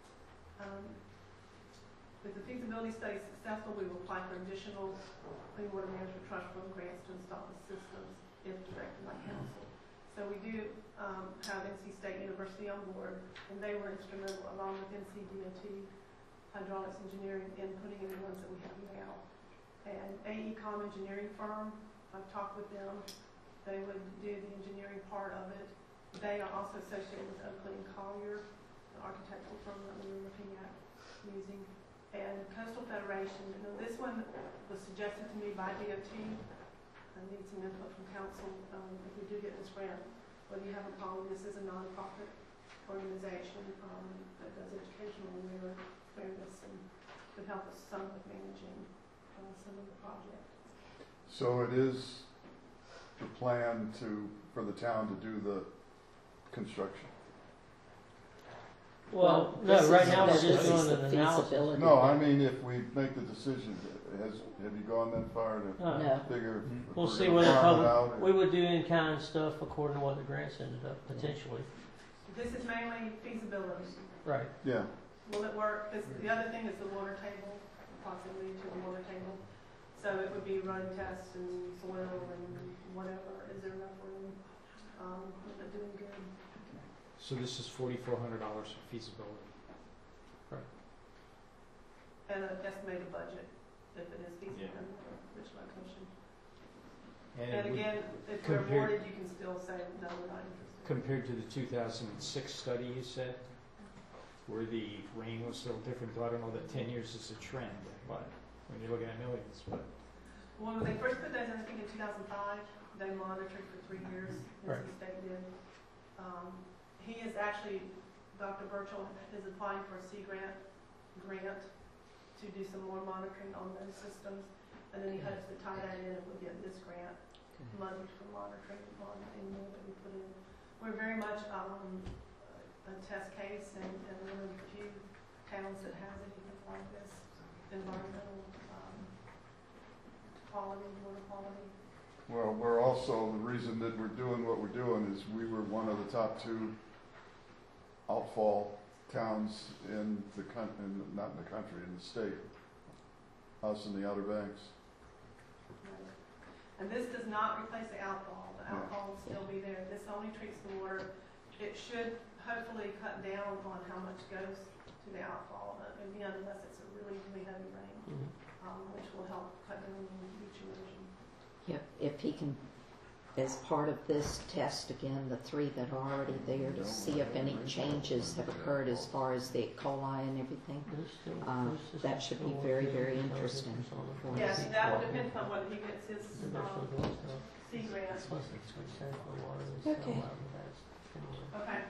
If the feasibility study is successful, we will apply for additional Clean Water Management Trust Fund grants to install the systems if directed by council. So we do have NC State University on board, and they were instrumental, along with NC DOT, Hydraulics Engineering, in putting in the ones that we have now. And AECOM engineering firm, I've talked with them. They would do the engineering part of it. They are also associated with Oakley and Collier, the architectural firm that we were looking at using. And Coastal Federation, you know, this one was suggested to me by DOT. I need some input from council if we do get this grant. Whether you have a problem, this is a nonprofit organization that does educational awareness and could help us some with managing some of the project. So it is the plan for the town to do the construction? Well, This no, right is- now we're this just is doing the an analysis. feasibility. No, I mean, if we make the decision, have you gone that far to No. figure? if We'll we're see gonna whether farm it out, we would do in-kind stuff according to what the grants ended up potentially. This is mainly feasibility. Right. Yeah, Will it work? The other thing is the water table, possibly to the water table. So it would be run tests and soil and whatever. Is there enough room? Is it doing good? So this is $4,400 for feasibility. And an estimated budget, if it is feasible, Yeah. in which location. And And it would- again, if you're compared- awarded, you can still say, no, we're not interested. compared to the 2006 study you said, where the rain was still different, though I don't know that 10 years is a trend, but when you're looking at millions, but Well, when they first put those in, I think in 2005, they monitored for 3 years, Right. NC State did. He is actually, Dr. Burchell is applying for a Sea grant to do some more monitoring on those systems. And then he hopes to tie that in if we get this grant, money for monitoring on any more that we put in. We're very much a test case and one of the few towns that has anything like this environmental quality, water quality. well, we're also, the reason that we're doing what we're doing is we were one of the top 2 outfall towns in the country, not in the country, in the state. Us in the Outer Banks. And this does not replace the outfall. The outfall will still be there. This only treats the water. It should hopefully cut down on how much goes to the outfall, again, unless it's a really, really heavy rain, which will help cut down on beach erosion. Yep, if he can, as part of this test, again, the 3 that are already there, to see if any changes have occurred as far as the E. coli and everything. That should be very, very interesting for Yes, us. that will depend on whether he gets his sea grant. Okay. Okay.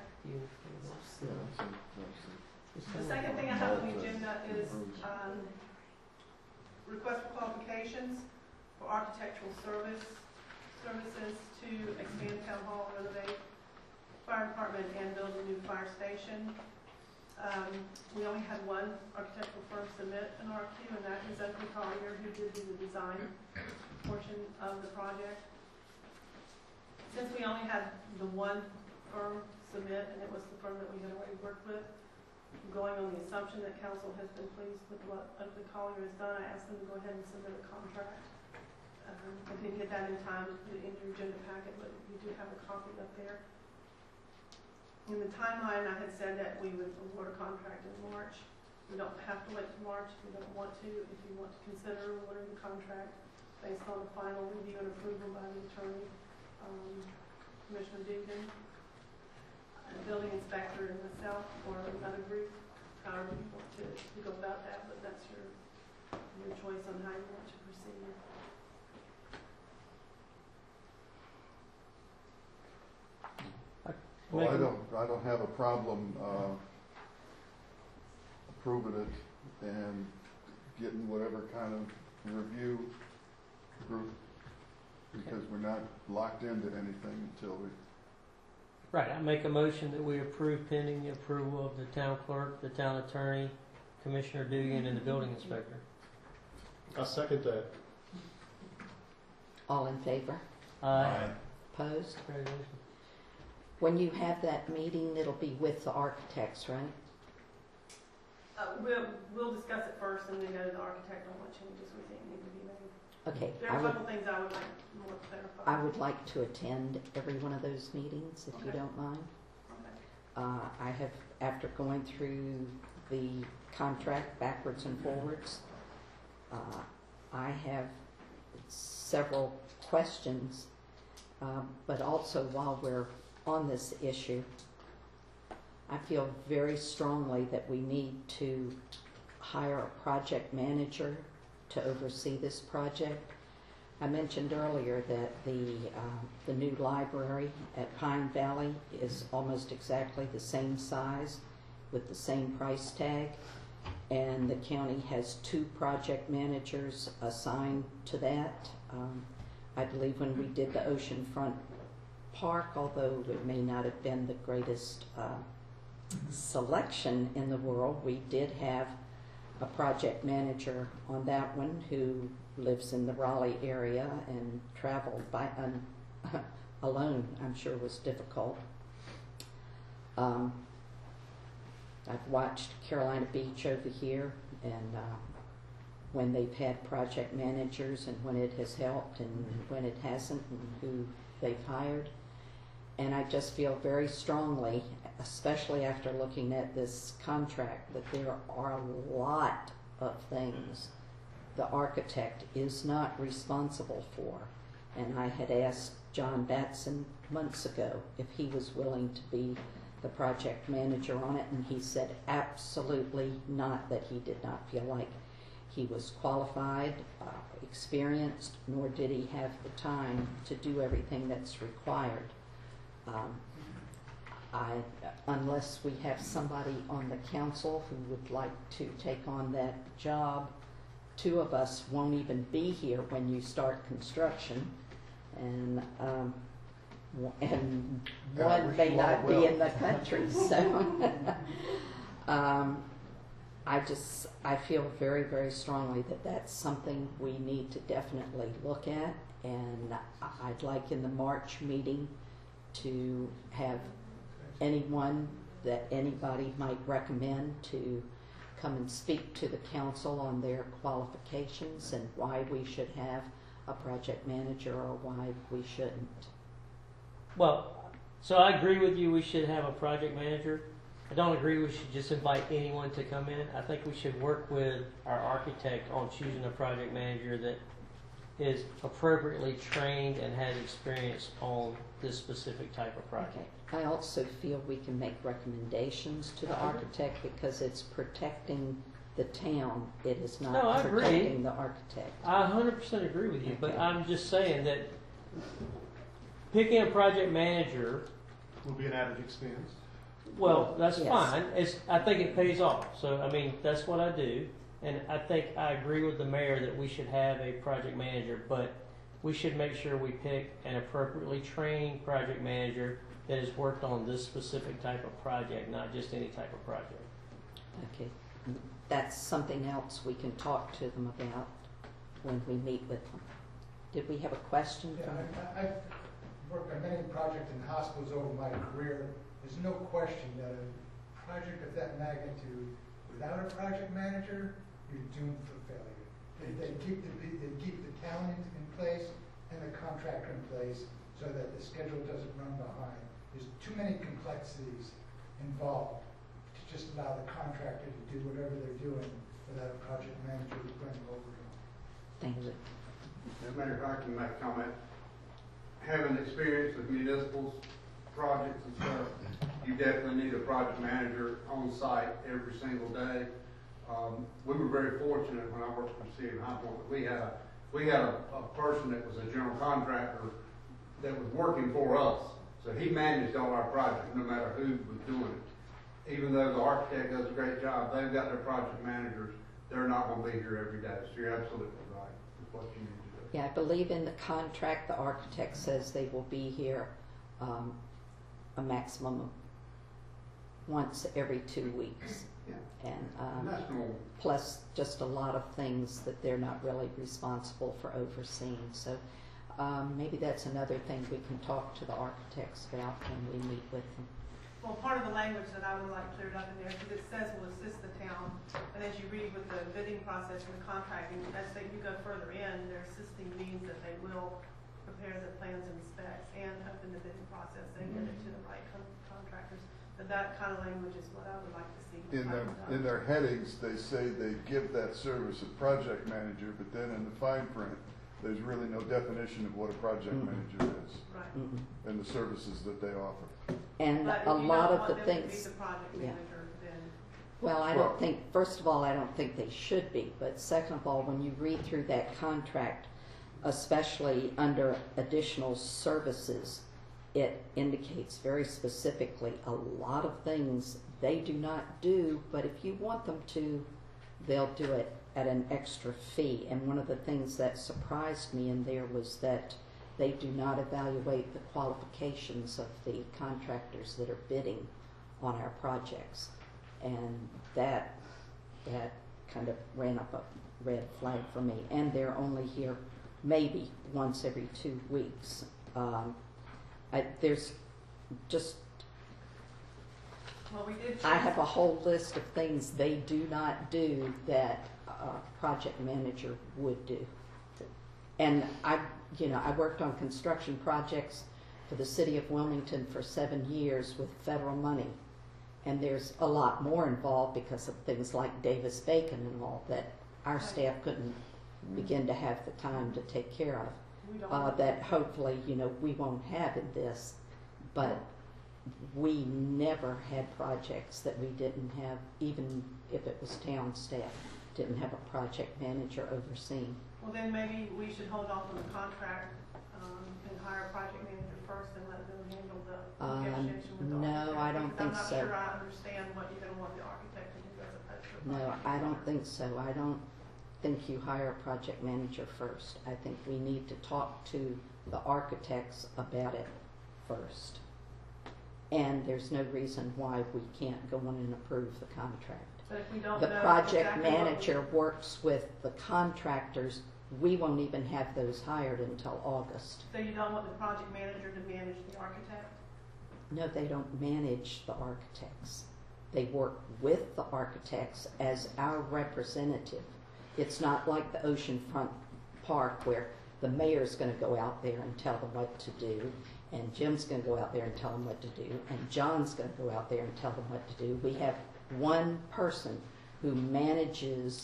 The second thing I have on the agenda is request for qualifications for architectural service. services to expand town hall, renovate fire department, and build a new fire station. We only had one architectural firm submit an RFQ, and that is Oakley Collier, who did do the design portion of the project. Since we only had the one firm submit, and it was the firm that we had already worked with, going on the assumption that council has been pleased with what Oakley Collier has done, I asked them to go ahead and submit a contract. I didn't get that in time to put it in your agenda packet, but you do have a copy up there. In the timeline, I had said that we would award a contract in March. We don't have to wait till March if we don't want to. If you want to consider awarding the contract based on the final review and approval by the attorney, Commissioner Dugan, the building inspector, and myself, or another group, however you want to go about that, but that's your choice on how you want to proceed. Well, I don't have a problem approving it and getting whatever kind of review group, because we're not locked into anything until we. Right, I make a motion that we approve pending the approval of the town clerk, the town attorney, Commissioner Dugan, and the building inspector. I'll second that. All in favor? Aye. Opposed? Congratulations. When you have that meeting, it'll be with the architects, right? We'll discuss it first and then go to the architect on what changes we think need to be made. Okay. There are a couple things I would like more clarified. I would like to attend every one of those meetings, if you Okay. don't mind. Okay. I have, after going through the contract backwards and forwards, I have several questions, but also while we're on this issue, I feel very strongly that we need to hire a project manager to oversee this project. I mentioned earlier that the new library at Pine Valley is almost exactly the same size with the same price tag, and the county has 2 project managers assigned to that. I believe when we did the Oceanfront Park, although it may not have been the greatest selection in the world, we did have a project manager on that one who lives in the Raleigh area, and traveled by alone, I'm sure, was difficult. I've watched Carolina Beach over here, and when they've had project managers, and when it has helped and when it hasn't, and who they've hired. And I just feel very strongly, especially after looking at this contract, that there are a lot of things the architect is not responsible for. And I had asked John Batson months ago if he was willing to be the project manager on it, and he said absolutely not, that he did not feel like he was qualified, experienced, nor did he have the time to do everything that's required. Unless we have somebody on the council who would like to take on that job, 2 of us won't even be here when you start construction, and one may not be in the country. So I feel very, very strongly that that's something we need to definitely look at, and I'd like in the March meeting to have anyone that anybody might recommend to come and speak to the council on their qualifications and why we should have a project manager or why we shouldn't. Well, so I agree with you, we should have a project manager. I don't agree we should just invite anyone to come in. I think we should work with our architect on choosing a project manager that is appropriately trained and has experience on this specific type of project. Okay. I also feel we can make recommendations to the architect because it's protecting the town. It is not No, I agree. protecting the architect. I 100% agree with you, but Okay. I'm just saying that picking a project manager, Will be an added expense. well, that's Yes. fine. I think it pays off. So, I mean, that's what I do. And I think I agree with the mayor that we should have a project manager, but we should make sure we pick an appropriately trained project manager that has worked on this specific type of project, not just any type of project. Okay, that's something else we can talk to them about when we meet with them. Did we have a question? Yeah, from I've worked on many projects in hospitals over my career. There's no question that a project of that magnitude, without a project manager, you're doomed for failure. They keep the talent in place and the contractor in place so that the schedule doesn't run behind. There's too many complexities involved to just allow the contractor to do whatever they're doing without a project manager running over them. Thank you. Mayor, if I can make a comment. Having experience with municipal projects and stuff, you definitely need a project manager on site every single day. We were very fortunate when I worked for the city of High Point. We had a person that was a general contractor that was working for us. So he managed all our projects, no matter who was doing it. Even though the architect does a great job, they've got their project managers. They're not going to be here every day. So you're absolutely right. That's what you need to do. Yeah, I believe in the contract, the architect says they will be here a maximum of once every 2 weeks. Yeah. And That's normal. plus just a lot of things that they're not really responsible for overseeing. So maybe that's another thing we can talk to the architects about when we meet with them. Well, part of the language that I would like cleared up in there, because it says will assist the town, and as you read with the bidding process and the contracting, as you go further in, their assisting means that they will prepare the plans and specs and open the bidding process and get it to the right contractors. But that kind of language is what I would like to see. In their headings, they say they give that service a project manager, but then in the fine print, there's really no definition of what a project manager is Right. and the services that they offer. And But a if you lot don't of want the them to be things, the project yeah. manager, then well, I Well- don't think, first of all, I don't think they should be, but second of all, when you read through that contract, especially under additional services, it indicates very specifically a lot of things they do not do, but if you want them to, they'll do it at an extra fee. And one of the things that surprised me in there was that they do not evaluate the qualifications of the contractors that are bidding on our projects. And that kind of ran up a red flag for me. And they're only here maybe once every 2 weeks. There's just, well, we did. I have a whole list of things they do not do that a project manager would do. And I worked on construction projects for the city of Wilmington for 7 years with federal money. And there's a lot more involved because of things like Davis-Bacon and all that our staff couldn't begin to have the time to take care of. We don't That hopefully, we won't have in this. But we never had projects that we didn't have, even if it was town staff, didn't have a project manager overseeing. Well, then maybe we should hold off on the contract and hire a project manager first and let them handle the negotiation with the architect. No, I don't think Because so. I'm not sure I understand what you're going to want the architect to do as opposed to a No, project I don't manager. think so. I don't think you hire a project manager first. I think we need to talk to the architects about it first. And there's no reason why we can't go in and approve the contract. But if we don't The know project exactly what we- manager works with the contractors. We won't even have those hired until August. So you don't want the project manager to manage the architect? No, they don't manage the architects. They work with the architects as our representative. It's not like the Oceanfront Park where the mayor's going to go out there and tell them what to do, and Jim's going to go out there and tell them what to do, and John's going to go out there and tell them what to do. We have one person who manages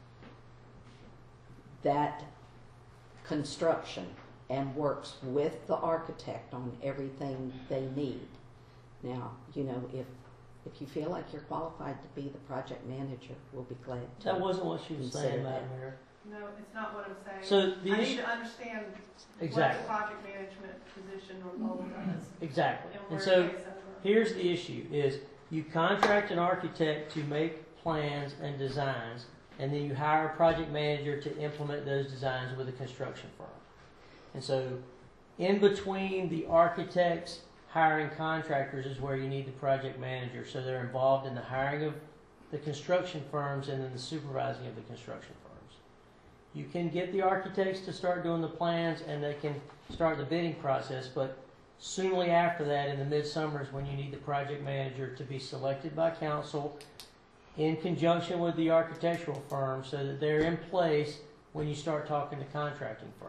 that construction and works with the architect on everything they need. Now, if you feel like you're qualified to be the project manager, we'll be glad to. That wasn't what she was Consider saying, that. Madam Mayor. No, it's not what I'm saying. So the I need issue, to understand exactly, what the project management position or role does exactly. and And where so it lays over. here's the issue: is you contract an architect to make plans and designs, and then you hire a project manager to implement those designs with a construction firm. And so in between the architects hiring contractors is where you need the project manager. So they're involved in the hiring of the construction firms and then the supervising of the construction firms. You can get the architects to start doing the plans and they can start the bidding process, but soonly after that, in the midsummer, is when you need the project manager to be selected by council in conjunction with the architectural firm so that they're in place when you start talking to contracting firms.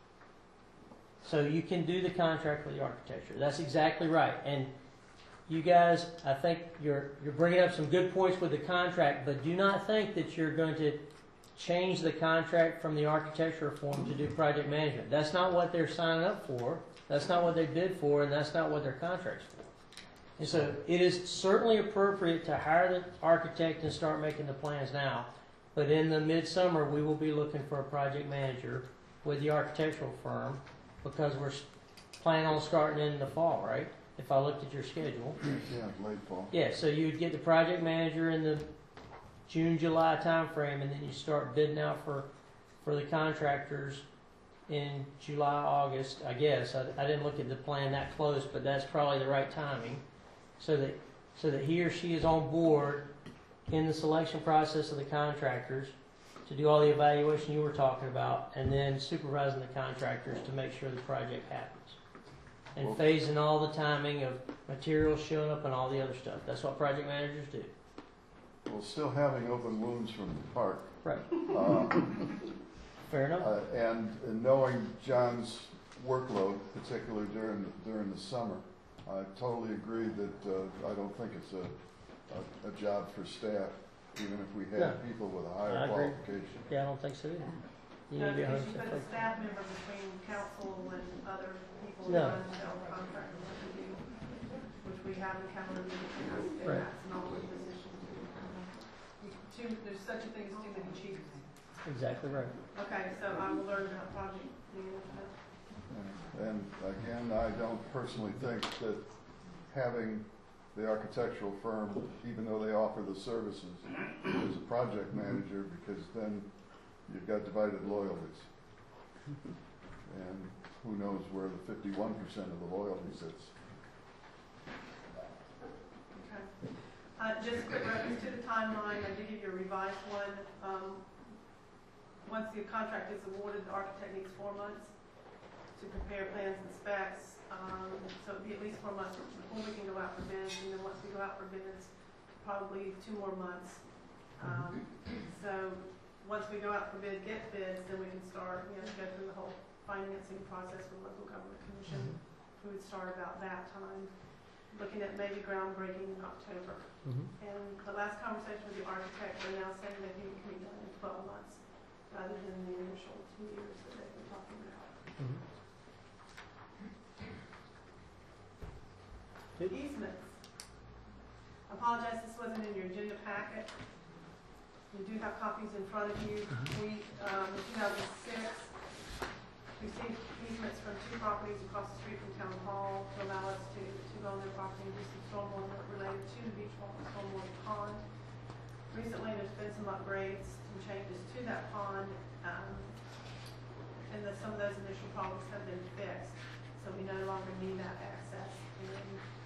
So you can do the contract with the architecture. That's exactly right. And you guys, I think you're bringing up some good points with the contract, but do not think that you're going to change the contract from the architectural firm to do project management. That's not what they're signing up for. That's not what they bid for, and that's not what their contract's for. And so it is certainly appropriate to hire the architect and start making the plans now. But in the midsummer, we will be looking for a project manager with the architectural firm because we're planning on starting in the fall, right? If I looked at your schedule. Yeah, late fall. Yeah, so you would get the project manager in the June, July timeframe, and then you start bidding out for the contractors in July, August, I guess. I didn't look at the plan that close, but that's probably the right timing, so that he or she is on board in the selection process of the contractors to do all the evaluation you were talking about, and then supervising the contractors to make sure the project happens. And Well, phasing all the timing of materials showing up and all the other stuff. That's what project managers do. Well, still having open wounds from the park. Right. Uh, Fair enough. and knowing John's workload, particularly during the summer, I totally agree that I don't think it's a job for staff, even if we had No. people with a I higher agree. qualification. Yeah, I don't think so either. You No, need to be because you 100% put a focused. staff member between council and other people who No. run the contract, which we have in calendar meetings, and Right. that's not what position. There's such a thing as too many chiefs. Exactly right. Okay, so I will learn about project management. And again, I don't personally think that having the architectural firm, even though they offer the services, is a project manager, because then you've got divided loyalties. And who knows where the 51% of the loyalty sits. Okay. Just a quick reference to the timeline, I did give you a revised one. Once the contract is awarded, the architect needs 4 months to prepare plans and specs. So it'd be at least 4 months before we can go out for bids, and then once we go out for bids, probably 2 more months. So once we go out for bid, get bids, then we can start, go through the whole financing process with local government commission. We would start about that time, looking at maybe groundbreaking in October. And the last conversation with the architect, they're now saying that it can be done in 12 months rather than the initial 2 years that they've been talking about. Easements. I apologize, this wasn't in your agenda packet. You do have copies in front of you. We, in 2006, received easements from 2 properties across the street from Town Hall to allow us to own their property and do some stormwater related to the beach walk and stormwater pond. Recently, there's been some upgrades, some changes to that pond, and some of those initial problems have been fixed, so we no longer need that access. And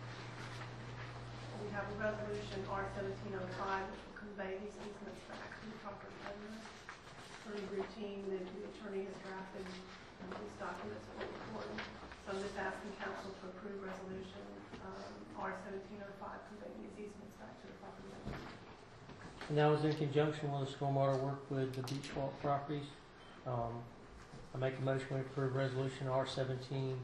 we have a resolution, R-1705, which will convey these easements back to the property owners. Pretty routine, the attorney has drafted these documents for recording. So I'm just asking council to approve resolution R-1705, conveying these easements back to the property owners. And that was in conjunction with the stormwater work with the beach walk properties. I make a motion to approve resolution R-1705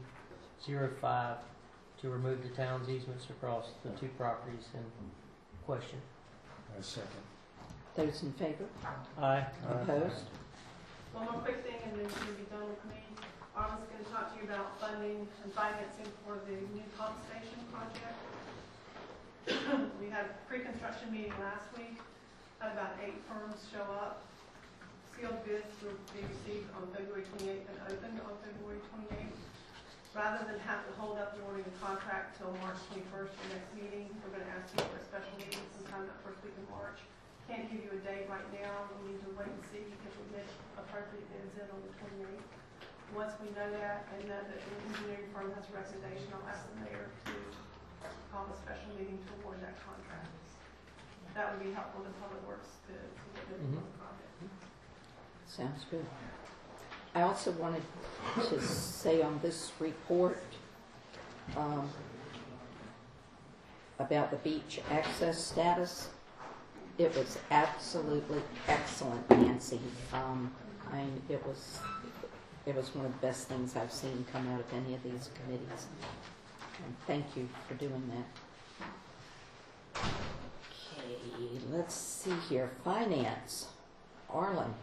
to remove the town's easements across the 2 properties in question. I second. Those in favor? Aye. Opposed? One more quick thing, and then you'll be done with me. I was going to talk to you about funding and financing for the new pump station project. We had a pre-construction meeting last week. Had about 8 firms show up. Sealed bids will be received on February 28th and opened on February 28th. Rather than have to hold up awarding the contract till March 21st for next meeting, we're going to ask you for a special meeting sometime that first week of March. Can't give you a date right now. We need to wait and see because we get appropriate bids in on the 28th. Once we know that, and that the engineering firm has a recommendation, I'll ask the mayor to call a special meeting to award that contract. That would be helpful to Public Works to get this project. Sounds good. I also wanted to say on this report about the beach access status. It was absolutely excellent, Nancy. It was one of the best things I've seen come out of any of these committees. And thank you for doing that. Okay, let's see here. Finance. Arlen.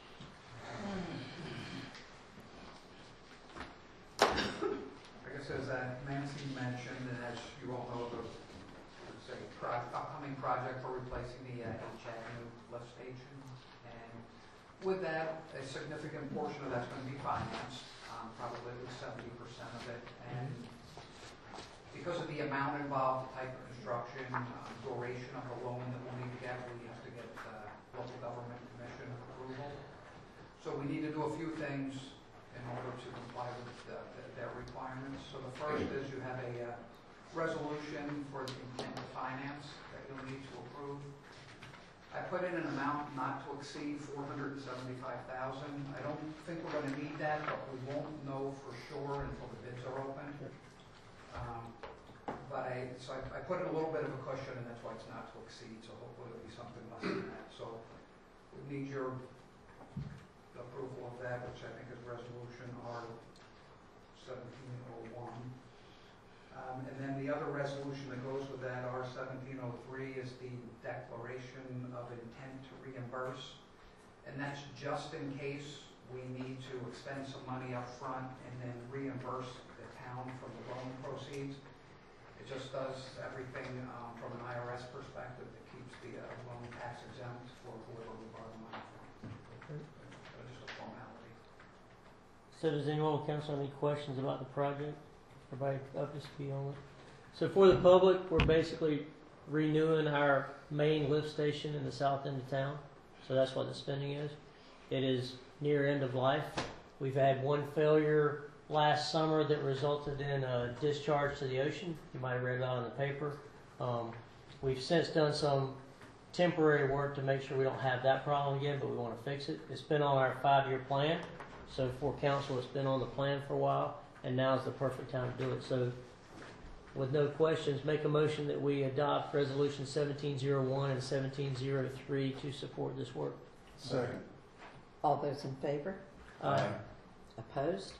I guess as Nancy mentioned, and as you all know, the upcoming project for replacing the H Avenue lift station. And with that, a significant portion of that's going to be financed, probably at least 70% of it. And because of the amount involved, the type of construction, duration of the loan that we'll need to get, we have to get local government commission approval. So we need to do a few things in order to comply with their requirements. So the first is you have a resolution for the intent to finance that you'll need to approve. I put in an amount not to exceed $475,000. I don't think we're going to need that, but we won't know for sure until the bids are open. So I put in a little bit of a cushion, and that's why it's not to exceed. So hopefully it'll be something less than that. So we need your approval of that, which I think is resolution R1701. And then the other resolution that goes with that, R1703, is the declaration of intent to reimburse. And that's just in case we need to expend some money up front and then reimburse the town from the loan proceeds. It just does everything from an IRS perspective that keeps the loan tax exempt for whoever we borrow the money from. Just a formality. So does anyone on council have any questions about the project? Everybody up to speed on it? So for the public, we're basically renewing our main lift station in the south end of town. So that's what the spending is. It is near end of life. We've had one failure last summer that resulted in a discharge to the ocean. You might have read about it in the paper. We've since done some temporary work to make sure we don't have that problem again, but we want to fix it. It's been on our 5-year plan. So for council, it's been on the plan for a while, and now is the perfect time to do it. So with no questions, make a motion that we adopt Resolution 1701 and 1703 to support this work. Second. All those in favor? Aye. Opposed?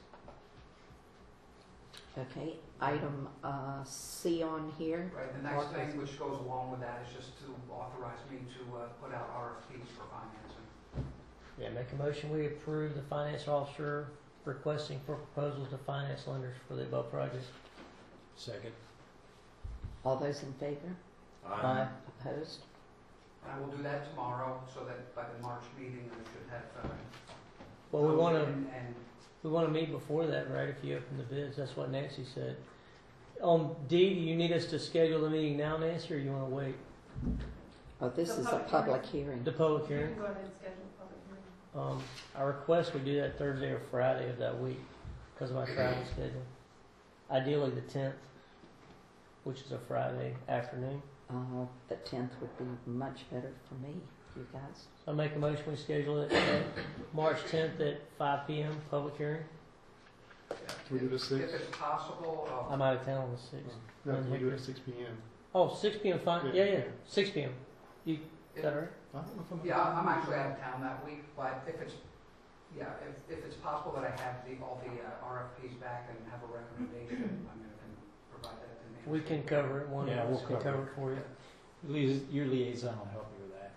Okay, item C on here. Right, the next thing which goes along with that is just to authorize me to put out RFPs for financing. Yeah, make a motion we approve the finance officer requesting for proposals to finance lenders for the above project. Second. All those in favor? Aye. Opposed? I will do that tomorrow, so that by the March meeting we should have. Well, we want to and meet before that, right? If you open the bids, that's what Nancy said. On D, do you need us to schedule the meeting now, Nancy, or you want to wait? Oh, this The is a public public hearing. The public You hearing. can go ahead and schedule a public hearing. I request we do that Thursday or Friday of that week because of my travel schedule. Ideally the 10th, which is a Friday afternoon. The 10th would be much better for me, you guys. So I make a motion we schedule it March 10th at 5 p.m. public hearing. Can we do the 6th? if it's possible, I'm out of town on the 6th. Yeah, can we do it at 6 p.m.? Oh, 6 p.m. fine. Yeah. Yeah, 6 p.m. Is that all right? I don't know if I'm- yeah, I'm actually out of town that week, but if it's possible that I have all the RFPs back and have a recommendation, I'm going to provide that to Nancy. We can cover it. One Yeah, of us we'll can cover cover it for you. Your liaison will help you with that.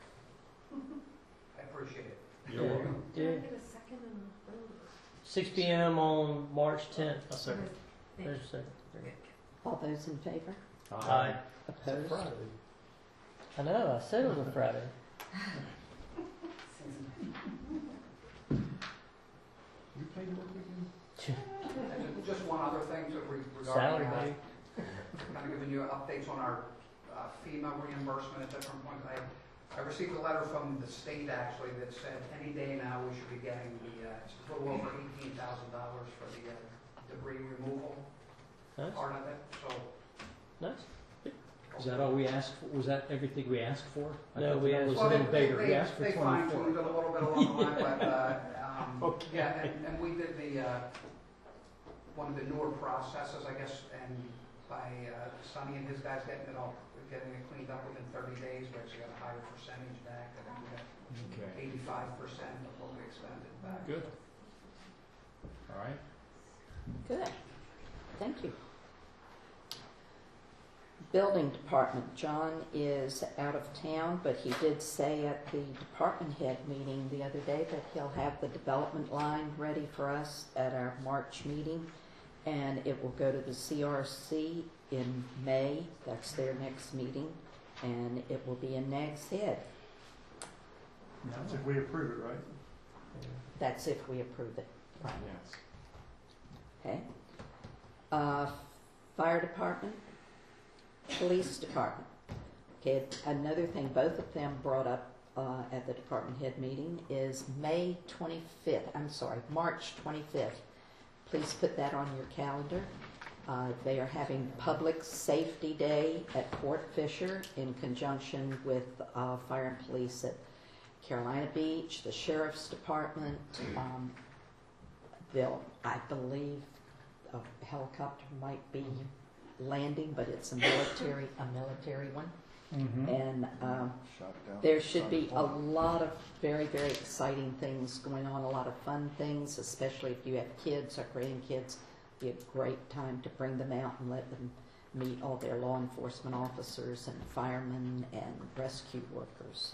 I appreciate it. You're welcome. Yeah. Can I get a second and a third? 6 p.m. on March 10th. A second. There's a second. All those in favor? Aye. Opposed? I know. I said it was a Friday. You played the weekend? And just one other thing regarding Salary, baby. kind of giving you updates on our FEMA reimbursement at different points. I received a letter from the state actually that said any day now we should be getting the a little over $18,000 for the debris removal Nice. part of it, so. Nice. Is that all we asked for? Was that everything we asked for? I No, thought we that asked- was a Well, little bigger. We asked for they 24. fine-tuned it a little bit along the line, but, Okay. yeah, and we did one of the newer processes, I guess, and by Sonny and his guys getting it cleaned up within 30 days, we actually got a higher percentage back. I think we got Okay. 85% of what we expended back. Good. All right. Good. Thank you. Building department, John is out of town, but he did say at the department head meeting the other day that he'll have the development line ready for us at our March meeting, and it will go to the CRC in May. That's their next meeting, and it will be in Nags Head. That's if we approve it, right? That's if we approve it. Yes. Okay. Fire department, police department. Okay, another thing both of them brought up at the department head meeting is March 25th. Please put that on your calendar. They are having Public Safety Day at Fort Fisher in conjunction with fire and police at Carolina Beach, the Sheriff's Department. I believe a helicopter might be landing, but it's a military one. Mm-hmm. And Shot down. there should be a lot of very, very exciting things going on, a lot of fun things, especially if you have kids or grandkids. Be a great time to bring them out and let them meet all their law enforcement officers and firemen and rescue workers. So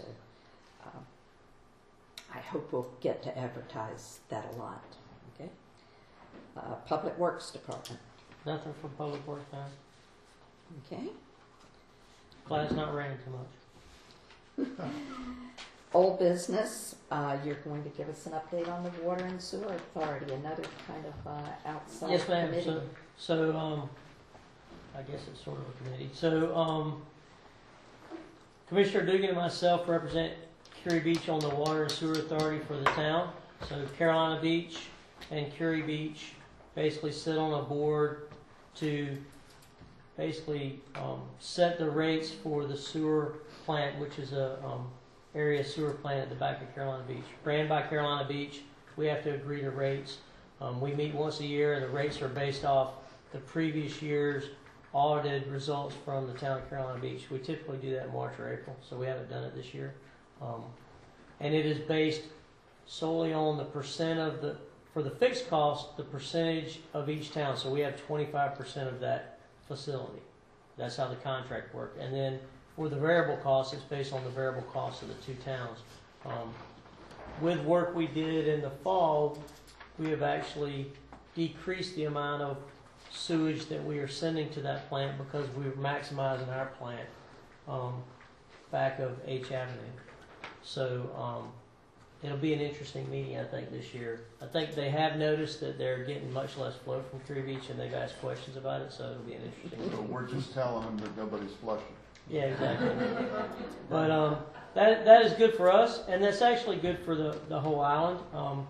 I hope we'll get to advertise that a lot. Okay. Public Works Department. Nothing for public works, man. Okay. Glad it's not raining too much. Old business, you're going to give us an update on the Water and Sewer Authority, another kind of outside Yes, ma'am. committee. So, I guess it's sort of a committee. So, Commissioner Dugan and myself represent Curie Beach on the Water and Sewer Authority for the town. So, Carolina Beach and Curie Beach basically sit on a board to basically set the rates for the sewer plant, which is a area sewer plant at the back of Carolina Beach. Ran by Carolina Beach, we have to agree to rates. We meet once a year, and the rates are based off the previous year's audited results from the town of Carolina Beach. We typically do that in March or April, so we haven't done it this year. And it is based solely on the percent of for the fixed cost, the percentage of each town. So we have 25% of that facility. That's how the contract works. And then for the variable cost, it's based on the variable cost of the two towns. With work we did in the fall, we have actually decreased the amount of sewage that we are sending to that plant because we're maximizing our plant back of H Avenue. So it'll be an interesting meeting, I think, this year. I think they have noticed that they're getting much less flow from Curie Beach, and they've asked questions about it, so it'll be an interesting So meeting. we're just telling them that nobody's flushing. Yeah, exactly. But that is good for us, and that's actually good for the whole island.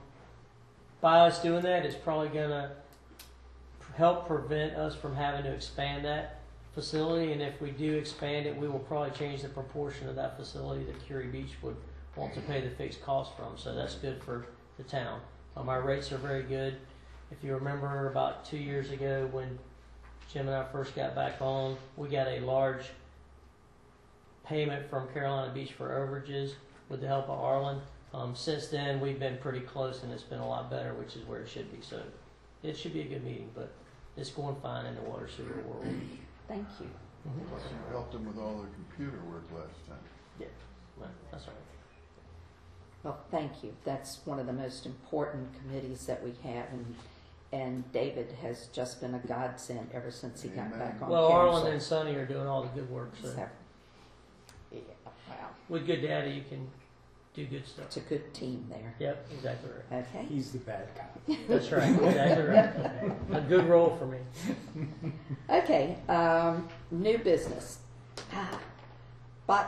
By us doing that, it's probably going to help prevent us from having to expand that facility, and if we do expand it, we will probably change the proportion of that facility that Curie Beach would want to pay the fixed cost from, so that's good for the town. Our rates are very good. If you remember about 2 years ago when Jim and I first got back on, we got a large payment from Carolina Beach for overages with the help of Arlen. Since then, we've been pretty close, and it's been a lot better, which is where it should be. So it should be a good meeting, but it's going fine in the water sewer world. Thank you. Plus you helped them with all their computer work last time. Well, that's all right. Well, thank you. That's one of the most important committees that we have, and David has just been a godsend ever since he got Amen. back on Well, council. Arlen and Sonny are doing all the good work, so Yeah, wow. with good data, you can do good stuff. It's a good team there. Yep, exactly right. Okay. He's the bad guy. That's right, exactly right. A good role for me. Okay, new business.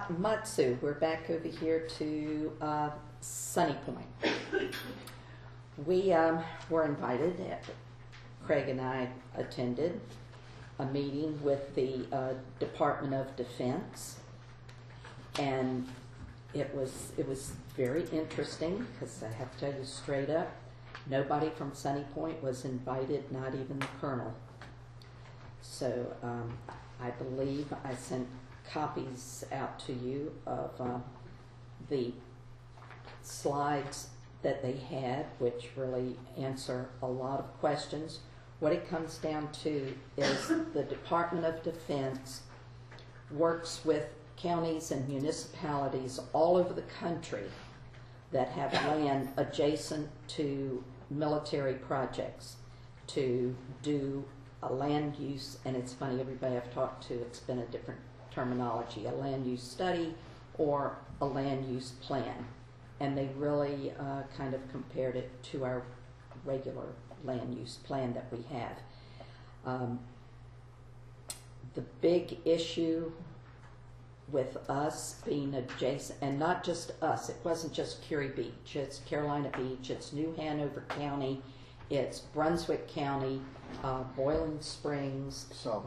Matsu, we're back over here to Sunny Point. We were invited, Craig and I attended a meeting with the Department of Defense, and it was very interesting because I have to tell you straight up, nobody from Sunny Point was invited, not even the colonel. So I believe I sent copies out to you of the slides that they had, which really answer a lot of questions. What it comes down to is the Department of Defense works with counties and municipalities all over the country that have land adjacent to military projects to do a land use, and it's funny, everybody I've talked to, it's been a different terminology, a land use study or a land use plan. And they really kind of compared it to our regular land use plan that we have. The big issue with us being adjacent, and not just us, it wasn't just Curie Beach, it's Carolina Beach, it's New Hanover County, it's Brunswick County, Boiling Springs,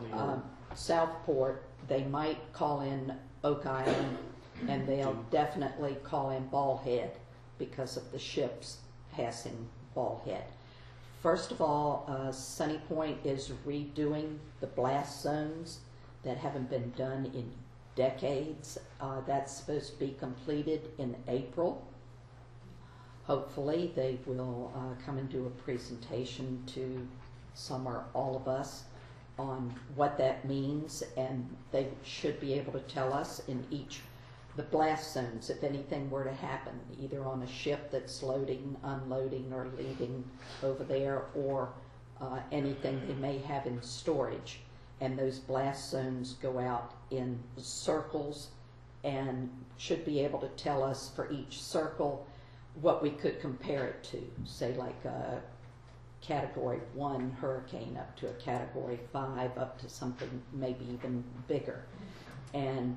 Southport. They might call in Oak Island, and they'll definitely call in Ball Head because of the ships passing Ball Head. First of all, Sunny Point is redoing the blast zones that haven't been done in decades. That's supposed to be completed in April. Hopefully they will come and do a presentation to some or all of us on what that means, and they should be able to tell us in each the blast zones if anything were to happen, either on a ship that's loading, unloading, or leaving over there, or anything they may have in storage. And those blast zones go out in circles and should be able to tell us for each circle what we could compare it to, say like a Category 1 hurricane up to a Category 5 up to something maybe even bigger. And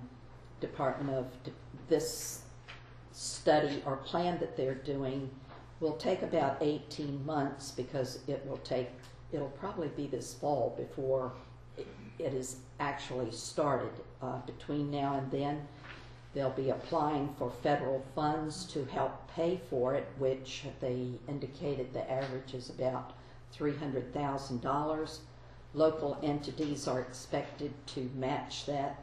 this study or plan that they're doing will take about 18 months because it'll probably be this fall before it is actually started. Between now and then, they'll be applying for federal funds to help pay for it, which they indicated the average is about $300,000. Local entities are expected to match that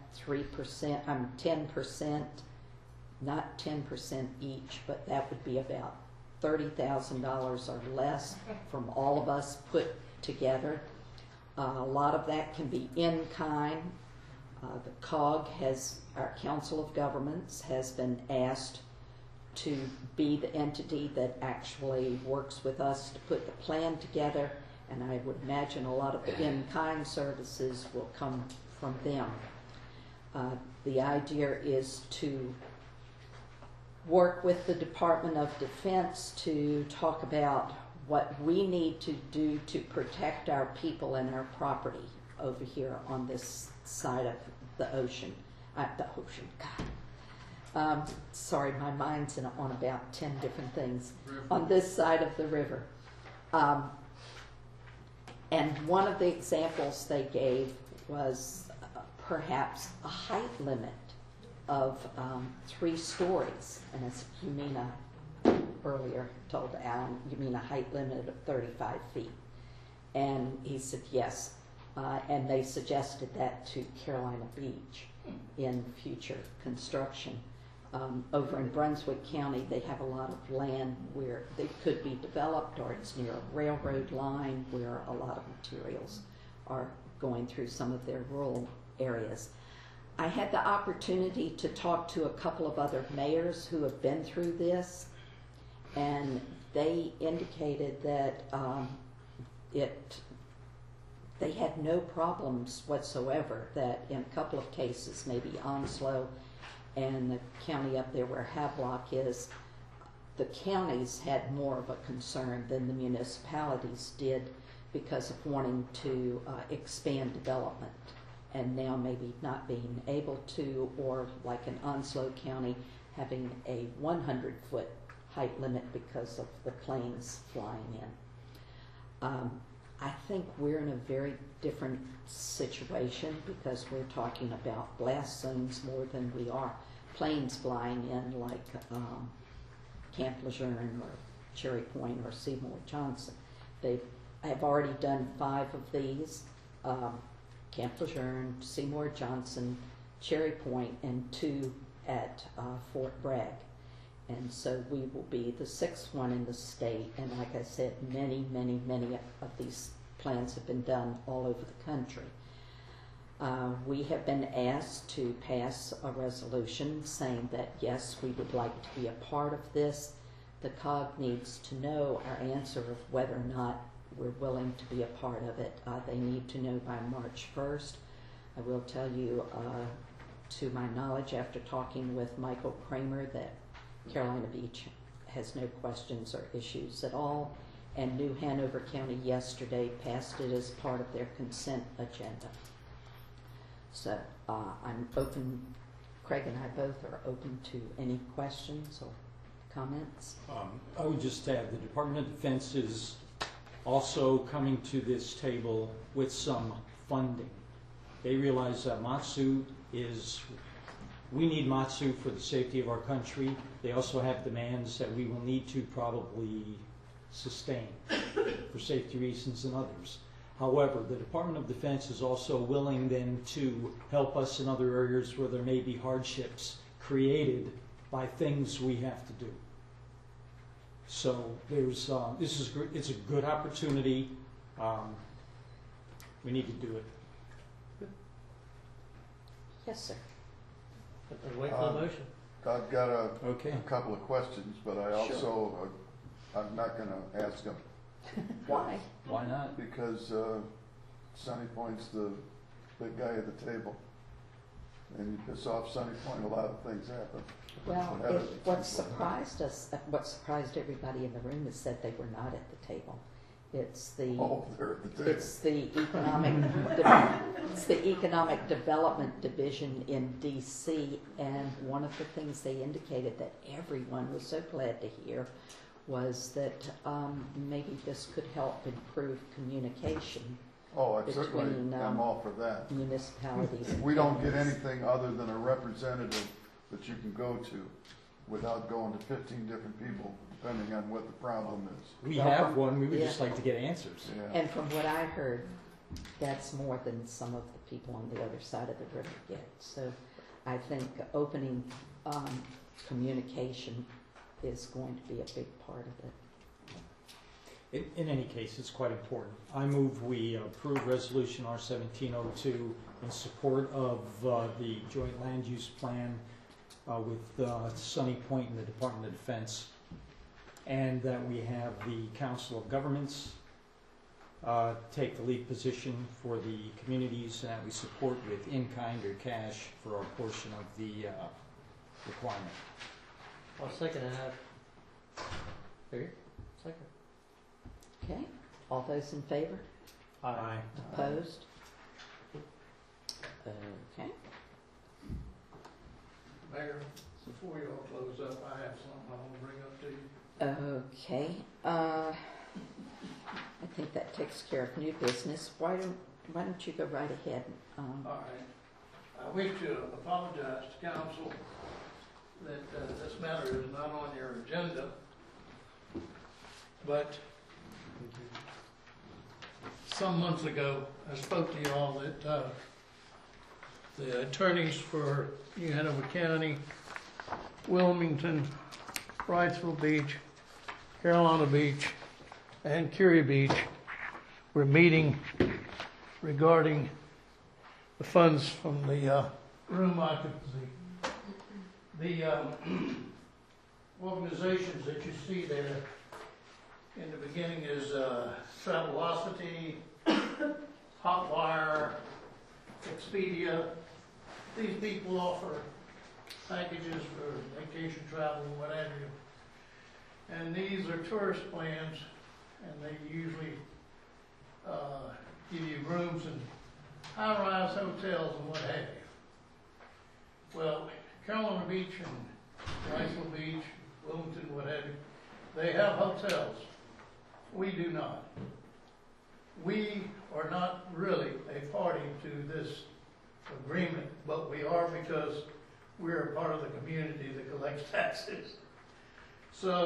10%, not 10% each, but that would be about $30,000 or less from all of us put together. A lot of that can be in kind. The COG our Council of Governments, has been asked to be the entity that actually works with us to put the plan together, and I would imagine a lot of the in-kind services will come from them. The idea is to work with the Department of Defense to talk about what we need to do to protect our people and our property over here on this side of the ocean. God. Sorry, my mind's on about 10 different things. On this side of the river. And one of the examples they gave was perhaps a height limit of 3 stories. And as Humina earlier told Alan, you mean a height limit of 35 feet. And he said yes. And they suggested that to Carolina Beach in future construction. Over in Brunswick County, they have a lot of land where they could be developed, or it's near a railroad line where a lot of materials are going through some of their rural areas. I had the opportunity to talk to a couple of other mayors who have been through this, and they indicated that they had no problems whatsoever, that in a couple of cases, maybe Onslow and the county up there where Havelock is, the counties had more of a concern than the municipalities did because of wanting to expand development, and now maybe not being able to, or like in Onslow County, having a 100-foot height limit because of the planes flying in. I think we're in a very different situation because we're talking about blast zones more than we are planes flying in like Camp Lejeune or Cherry Point or Seymour Johnson. They have already done 5 of these, Camp Lejeune, Seymour Johnson, Cherry Point, and 2 at Fort Bragg. And so we will be the 6th one in the state. And like I said, many of these plans have been done all over the country. We have been asked to pass a resolution saying that, yes, we would like to be a part of this. The COG needs to know our answer of whether or not we're willing to be a part of it. They need to know by March 1st. I will tell you, to my knowledge, after talking with Michael Kramer, that Carolina Beach has no questions or issues at all, and New Hanover County yesterday passed it as part of their consent agenda. So I'm open, Craig and I both are open to any questions or comments. I would just add the Department of Defense is also coming to this table with some funding. They realize that we need Matsu for the safety of our country. They also have demands that we will need to probably sustain for safety reasons and others. However, the Department of Defense is also willing then to help us in other areas where there may be hardships created by things we have to do. So there's it's a good opportunity. We need to do it. Yes, sir. Wait for the motion. I've got a Okay. couple of questions, but I also, I'm not going to ask them. Why? Why not? Because Sunny Point's the big guy at the table. And you piss off Sunny Point, a lot of things happen. Well, what surprised us, what surprised everybody in the room is that they were not at the table. It's the Oh, they're at the table. it's the economic development division in D.C. And one of the things they indicated that everyone was so glad to hear was that maybe this could help improve communication Oh, I certainly between am all for that. municipalities. If we don't get anything other than a representative that you can go to without going to 15 different people, depending on what the problem is. We have one. We would just like to get answers. Yeah. And from what I heard, that's more than some of the people on the other side of the river get. So I think opening communication is going to be a big part of it. In any case, it's quite important. I move we approve Resolution R1702 in support of the Joint Land Use Plan with Sunny Point and the Department of Defense, and that we have the Council of Governments take the lead position for the communities, and that we support with in-kind or cash for our portion of the requirement. I'll second that. Figure? Second. Okay, all those in favor? Aye. Opposed? Okay. Mayor, before you all close up, I have something I want to bring up to you. Okay, I think that takes care of new business. Why don't you go right ahead? All right. I wish to apologize to council that this matter is not on your agenda, but some months ago, I spoke to you all that the attorneys for New Hanover County, Wilmington, Wrightsville Beach, Carolina Beach, and Curie Beach were meeting regarding the funds from the room occupancy. The organizations that you see there in the beginning is Travelocity, Hotwire, Expedia. These people offer packages for vacation travel and what have you. And these are tourist plans, and they usually give you rooms in high-rise hotels and what have you. Well, Carolina Beach and Wrightsville Beach, Wilmington, what have you, they have hotels. We do not. We are not really a party to this agreement, but we are because we're a part of the community that collects taxes. So,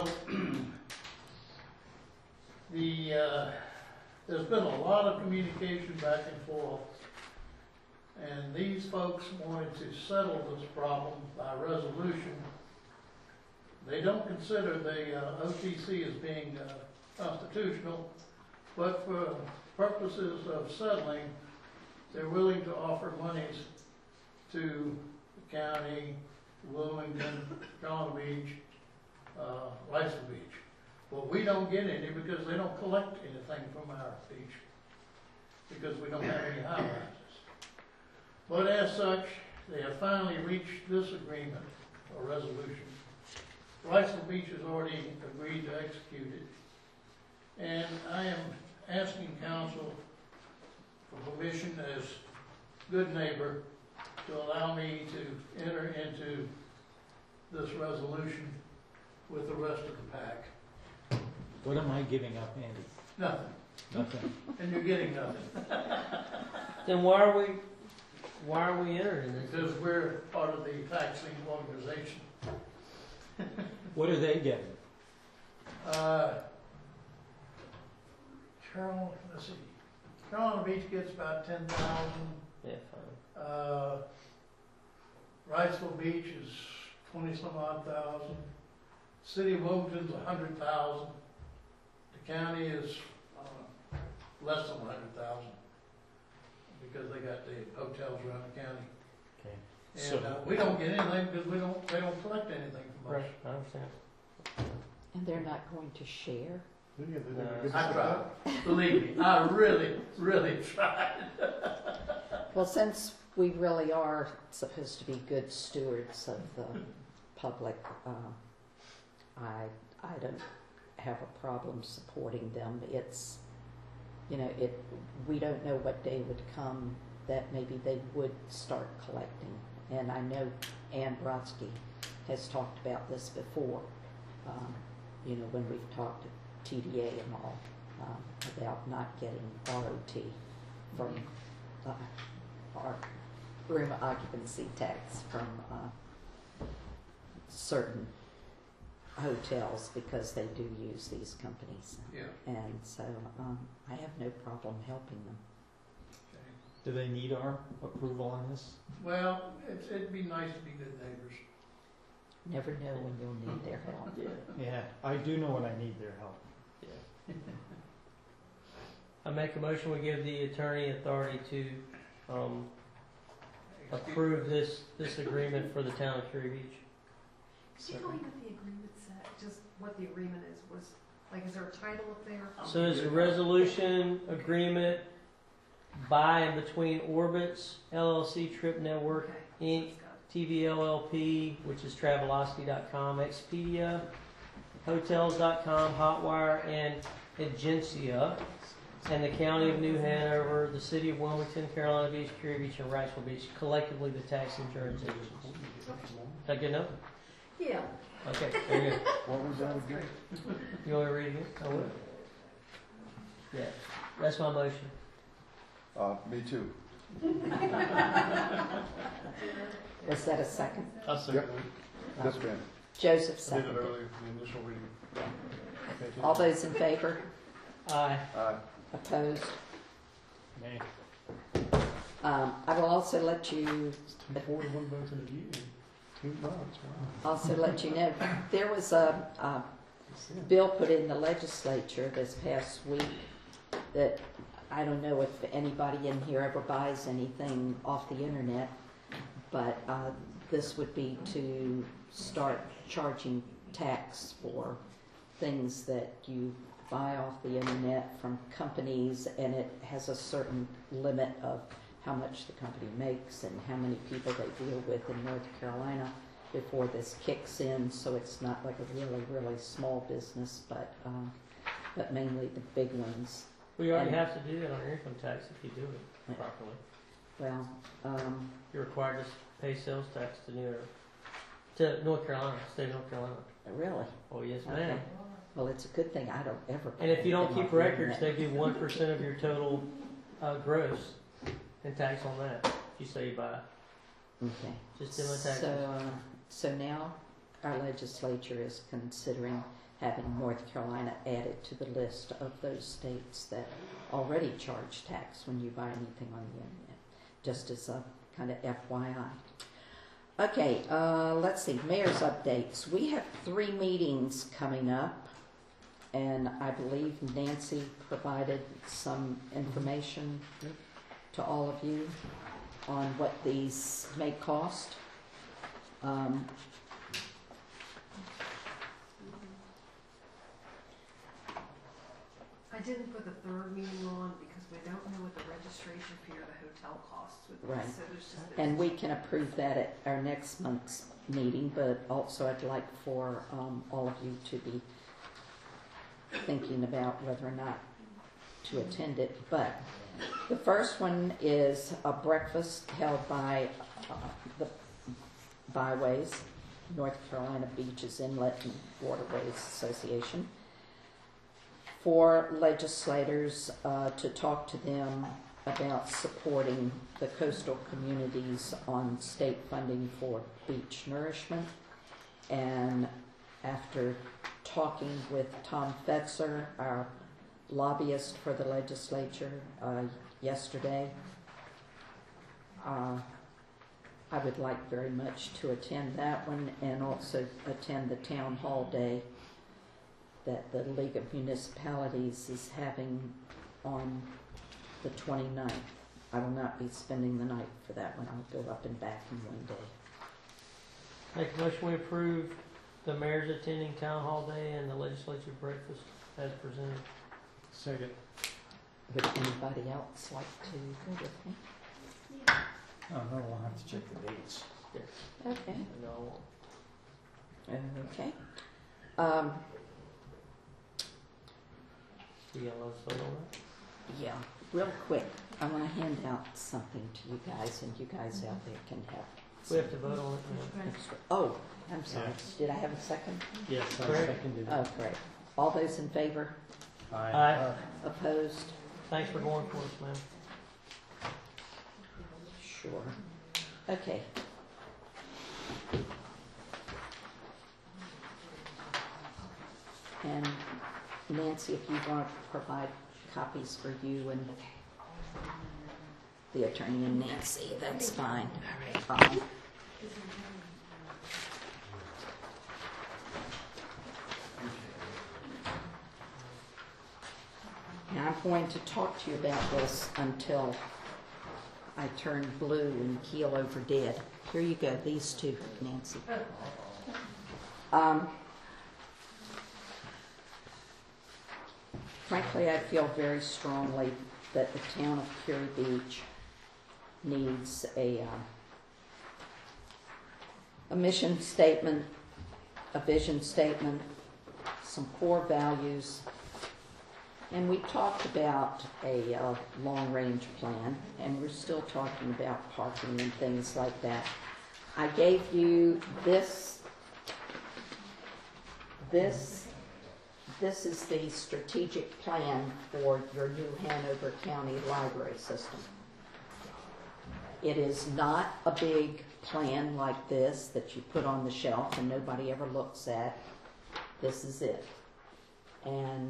there's been a lot of communication back and forth, and these folks wanted to settle this problem by resolution. They don't consider the OTC as being constitutional, but for purposes of settling, they're willing to offer monies to the county, Wilmington, Carolina Beach, Wrightsville Beach. But we don't get any because they don't collect anything from our beach because we don't have any high rises. But as such, they have finally reached this agreement or resolution. Wrightsville Beach has already agreed to execute it. And I am asking council for permission as good neighbor to allow me to enter into this resolution with the rest of the pack. What am I giving up, Andy? Nothing. Nothing. And you're getting nothing. Then why are we entering this? Because we're part of the taxing organization. What are they getting? Let's see. Carolina Beach gets about 10,000. Yeah, fine. Wrightsville Beach is 20-some odd thousand. City of Wilmington's 100,000. The county is less than 100,000 because they got the hotels around the county. Okay. And we don't get anything because they don't collect anything from us. Right, I understand. And they're not going to share? I tried. Believe me, I really, really tried. Well, since we really are supposed to be good stewards of the public, I don't have a problem supporting them. It's, we don't know what day would come that maybe they would start collecting. And I know Ann Brodsky has talked about this before, when we've talked to TDA and all, about not getting ROT from our room occupancy tax from certain hotels because they do use these companies. Yeah. And so I have no problem helping them. Do they need our approval on this? Well, it'd be nice to be good neighbors. Never know when you'll need their help. Yeah, I do know when I need their help. Yeah. I make a motion, we give the attorney authority to approve this agreement for the town of Curie Beach. Could you tell me what the agreement said, just what the agreement is, is there a title up there? So it's a resolution agreement by and between Orbitz, LLC, Trip Network, Inc., TVLLP, which is Travelocity.com, Expedia, Hotels.com, Hotwire, and Agencia, and the County of New Hanover, the City of Wilmington, Carolina Beach, Curie Beach, and Wrightsville Beach, collectively the tax insurance agencies. Is that good enough? Yeah. Okay, very good. What was that again? You want me to read it? I will. Yeah, that's my motion. Me too. Was that a second? I'll second it. Yes, ma'am. Joseph seconded. the initial reading. All those in favor? Aye. Opposed? Nay. I will also let you know, there was a bill put in the legislature this past week that I don't know if anybody in here ever buys anything off the internet, but this would be to start charging tax for things that you buy off the internet from companies, and it has a certain limit of how much the company makes and how many people they deal with in North Carolina before this kicks in. So it's not like a really, really small business, but mainly the big ones. We already have to do that on your income tax if you do it properly. Well, You're required to pay sales tax to New York. To North Carolina, state of North Carolina. Really? Oh, yes, Okay. ma'am. Well, it's a good thing I don't ever. And if you don't pay keep my records, they internet. do 1% of your total gross and tax on that if you say you buy. Okay. Just in the taxes. So now our legislature is considering having North Carolina added to the list of those states that already charge tax when you buy anything on the internet, just as a kind of FYI. Okay, let's see, mayor's updates. We have 3 meetings coming up, and I believe Nancy provided some information to all of you on what these may cost. I didn't put the 3rd meeting on because we don't know what the registration fee or the hotel costs would be. Right. So there's just And we can approve that at our next month's meeting, but also I'd like for all of you to be thinking about whether or not to attend it. But the first one is a breakfast held by the Byways, North Carolina Beaches, Inlet and Waterways Association, for legislators to talk to them about supporting the coastal communities on state funding for beach nourishment. And after talking with Tom Fetzer, our lobbyist for the legislature, yesterday, I would like very much to attend that one and also attend the town hall day that the League of Municipalities is having on the 29th. I will not be spending the night for that one. I'll go up and back in one day. Make a motion we approve the mayor's attending town hall day and the legislature breakfast as presented. Second. Would anybody else like to go with me? Oh, no, we'll have to check the dates. Okay. No. Okay. You got a vote on that? Yeah, real quick, I want to hand out something to you guys, and you guys out there can have. We have to vote on it. Man. Oh, I'm sorry. Yes. Did I have a second? Yes, I Correct. seconded Oh, great. All those in favor? Aye. Opposed? Thanks for going for us, man. Sure. Okay. And Nancy, if you want to provide copies for you and the attorney and Nancy, that's fine. And I'm going to talk to you about this until I turn blue and keel over dead. Here you go, these two, Nancy. Frankly, I feel very strongly that the town of Curie Beach needs a mission statement, a vision statement, some core values, and we talked about a long-range plan, and we're still talking about parking and things like that. I gave you this. This is the strategic plan for your new Hanover County library system. It is not a big plan like this that you put on the shelf and nobody ever looks at. This is it. And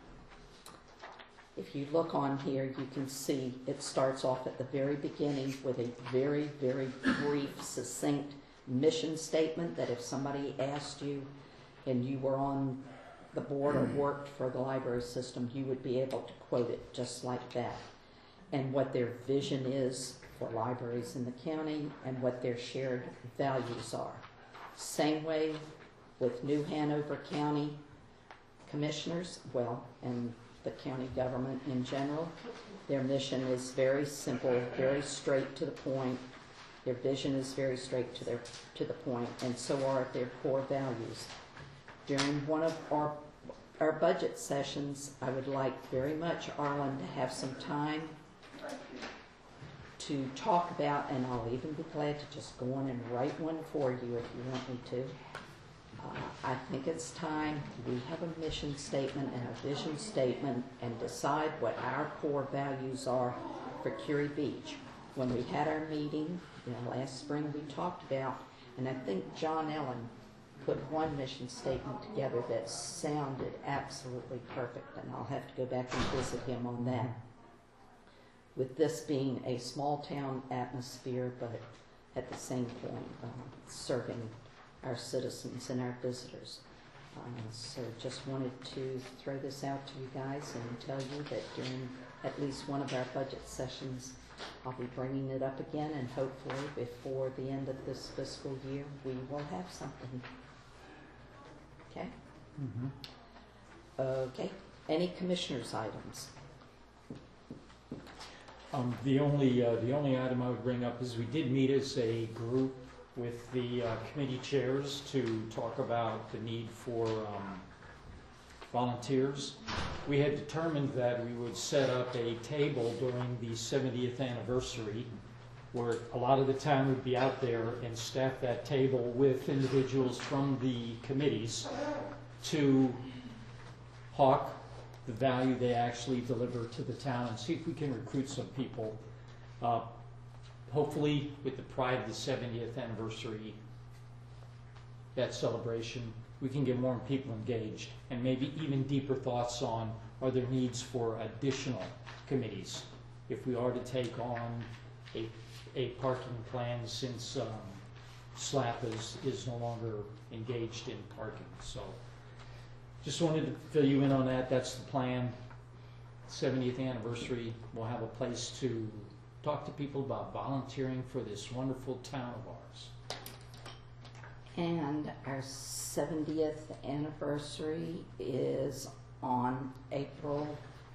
if you look on here, you can see it starts off at the very beginning with a very, very brief, succinct mission statement that if somebody asked you and you were on the board or worked for the library system, you would be able to quote it just like that. And what their vision is for libraries in the county and what their shared values are. Same way with New Hanover County commissioners, and the county government in general. Their mission is very simple, very straight to the point. Their vision is very straight to the point, and so are their core values. During one of our budget sessions, I would like very much, Arlen, to have some time to talk about, and I'll even be glad to just go on and write one for you if you want me to. I think it's time we have a mission statement and a vision statement and decide what our core values are for Curie Beach. When we had our meeting, last spring, we talked about, and I think John Ellen put one mission statement together that sounded absolutely perfect, and I'll have to go back and visit him on that. With this being a small town atmosphere, but at the same point serving our citizens and our visitors. So just wanted to throw this out to you guys and tell you that during at least one of our budget sessions, I'll be bringing it up again, and hopefully before the end of this fiscal year, we will have something. Okay? Mhm. Okay. Any commissioners' items? The only item I would bring up is we did meet as a group with the committee chairs to talk about the need for volunteers. We had determined that we would set up a table during the 70th anniversary where a lot of the town would be out there and staff that table with individuals from the committees to hawk the value they actually deliver to the town and see if we can recruit some people. Hopefully, with the pride of the 70th anniversary, that celebration, we can get more people engaged and maybe even deeper thoughts on are there needs for additional committees if we are to take on a parking plan since SLAP is no longer engaged in parking. So just wanted to fill you in on that. That's the plan. 70th anniversary, we'll have a place to talk to people about volunteering for this wonderful town of ours. And our 70th anniversary is on April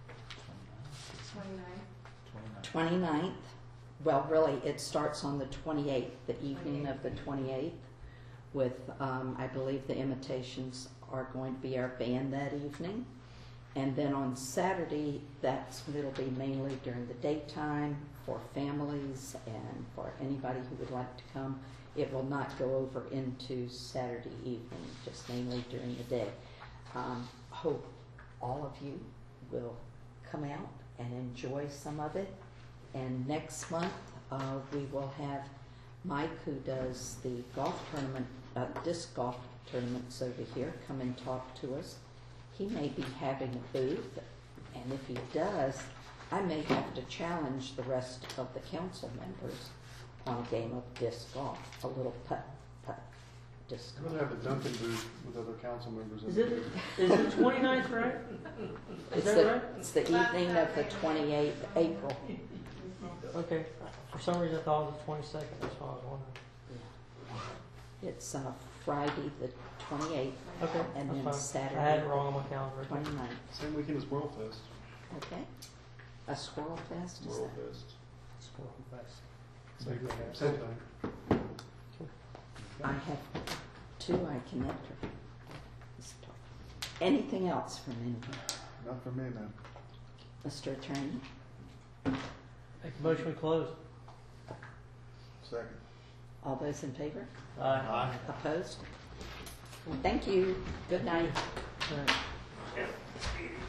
29th. Well, really, it starts on the 28th, the evening of the 28th, with, I believe the invitations are going to be our band that evening. And then on Saturday, it'll be mainly during the daytime for families and for anybody who would like to come. It will not go over into Saturday evening, just mainly during the day. Hope all of you will come out and enjoy some of it. And next month, we will have Mike, who does the golf tournament, disc golf tournaments over here, come and talk to us. He may be having a booth, and if he does, I may have to challenge the rest of the council members on a game of disc golf, a little putt disc I'm golf. gonna have a Duncan booth with other council members. Is it 29th, right? Is that right? It's the evening of the 28th April. Okay. For some reason, I thought it was the 22nd. That's why I was wondering. It's Friday the 28th, Okay, and that's then fine. Saturday I had it wrong on my calendar. 29th. Same weekend as World Fest. Okay. A Squirrel Fest, is World that? Fest. Squirrel Fest. Same thing. Same thing. I have two I can enter. Anything else from anyone? Not for me, man. Mr. Attorney? Make the motion we close. Second. All those in favor? Aye. Opposed? Thank you. Good night. All right.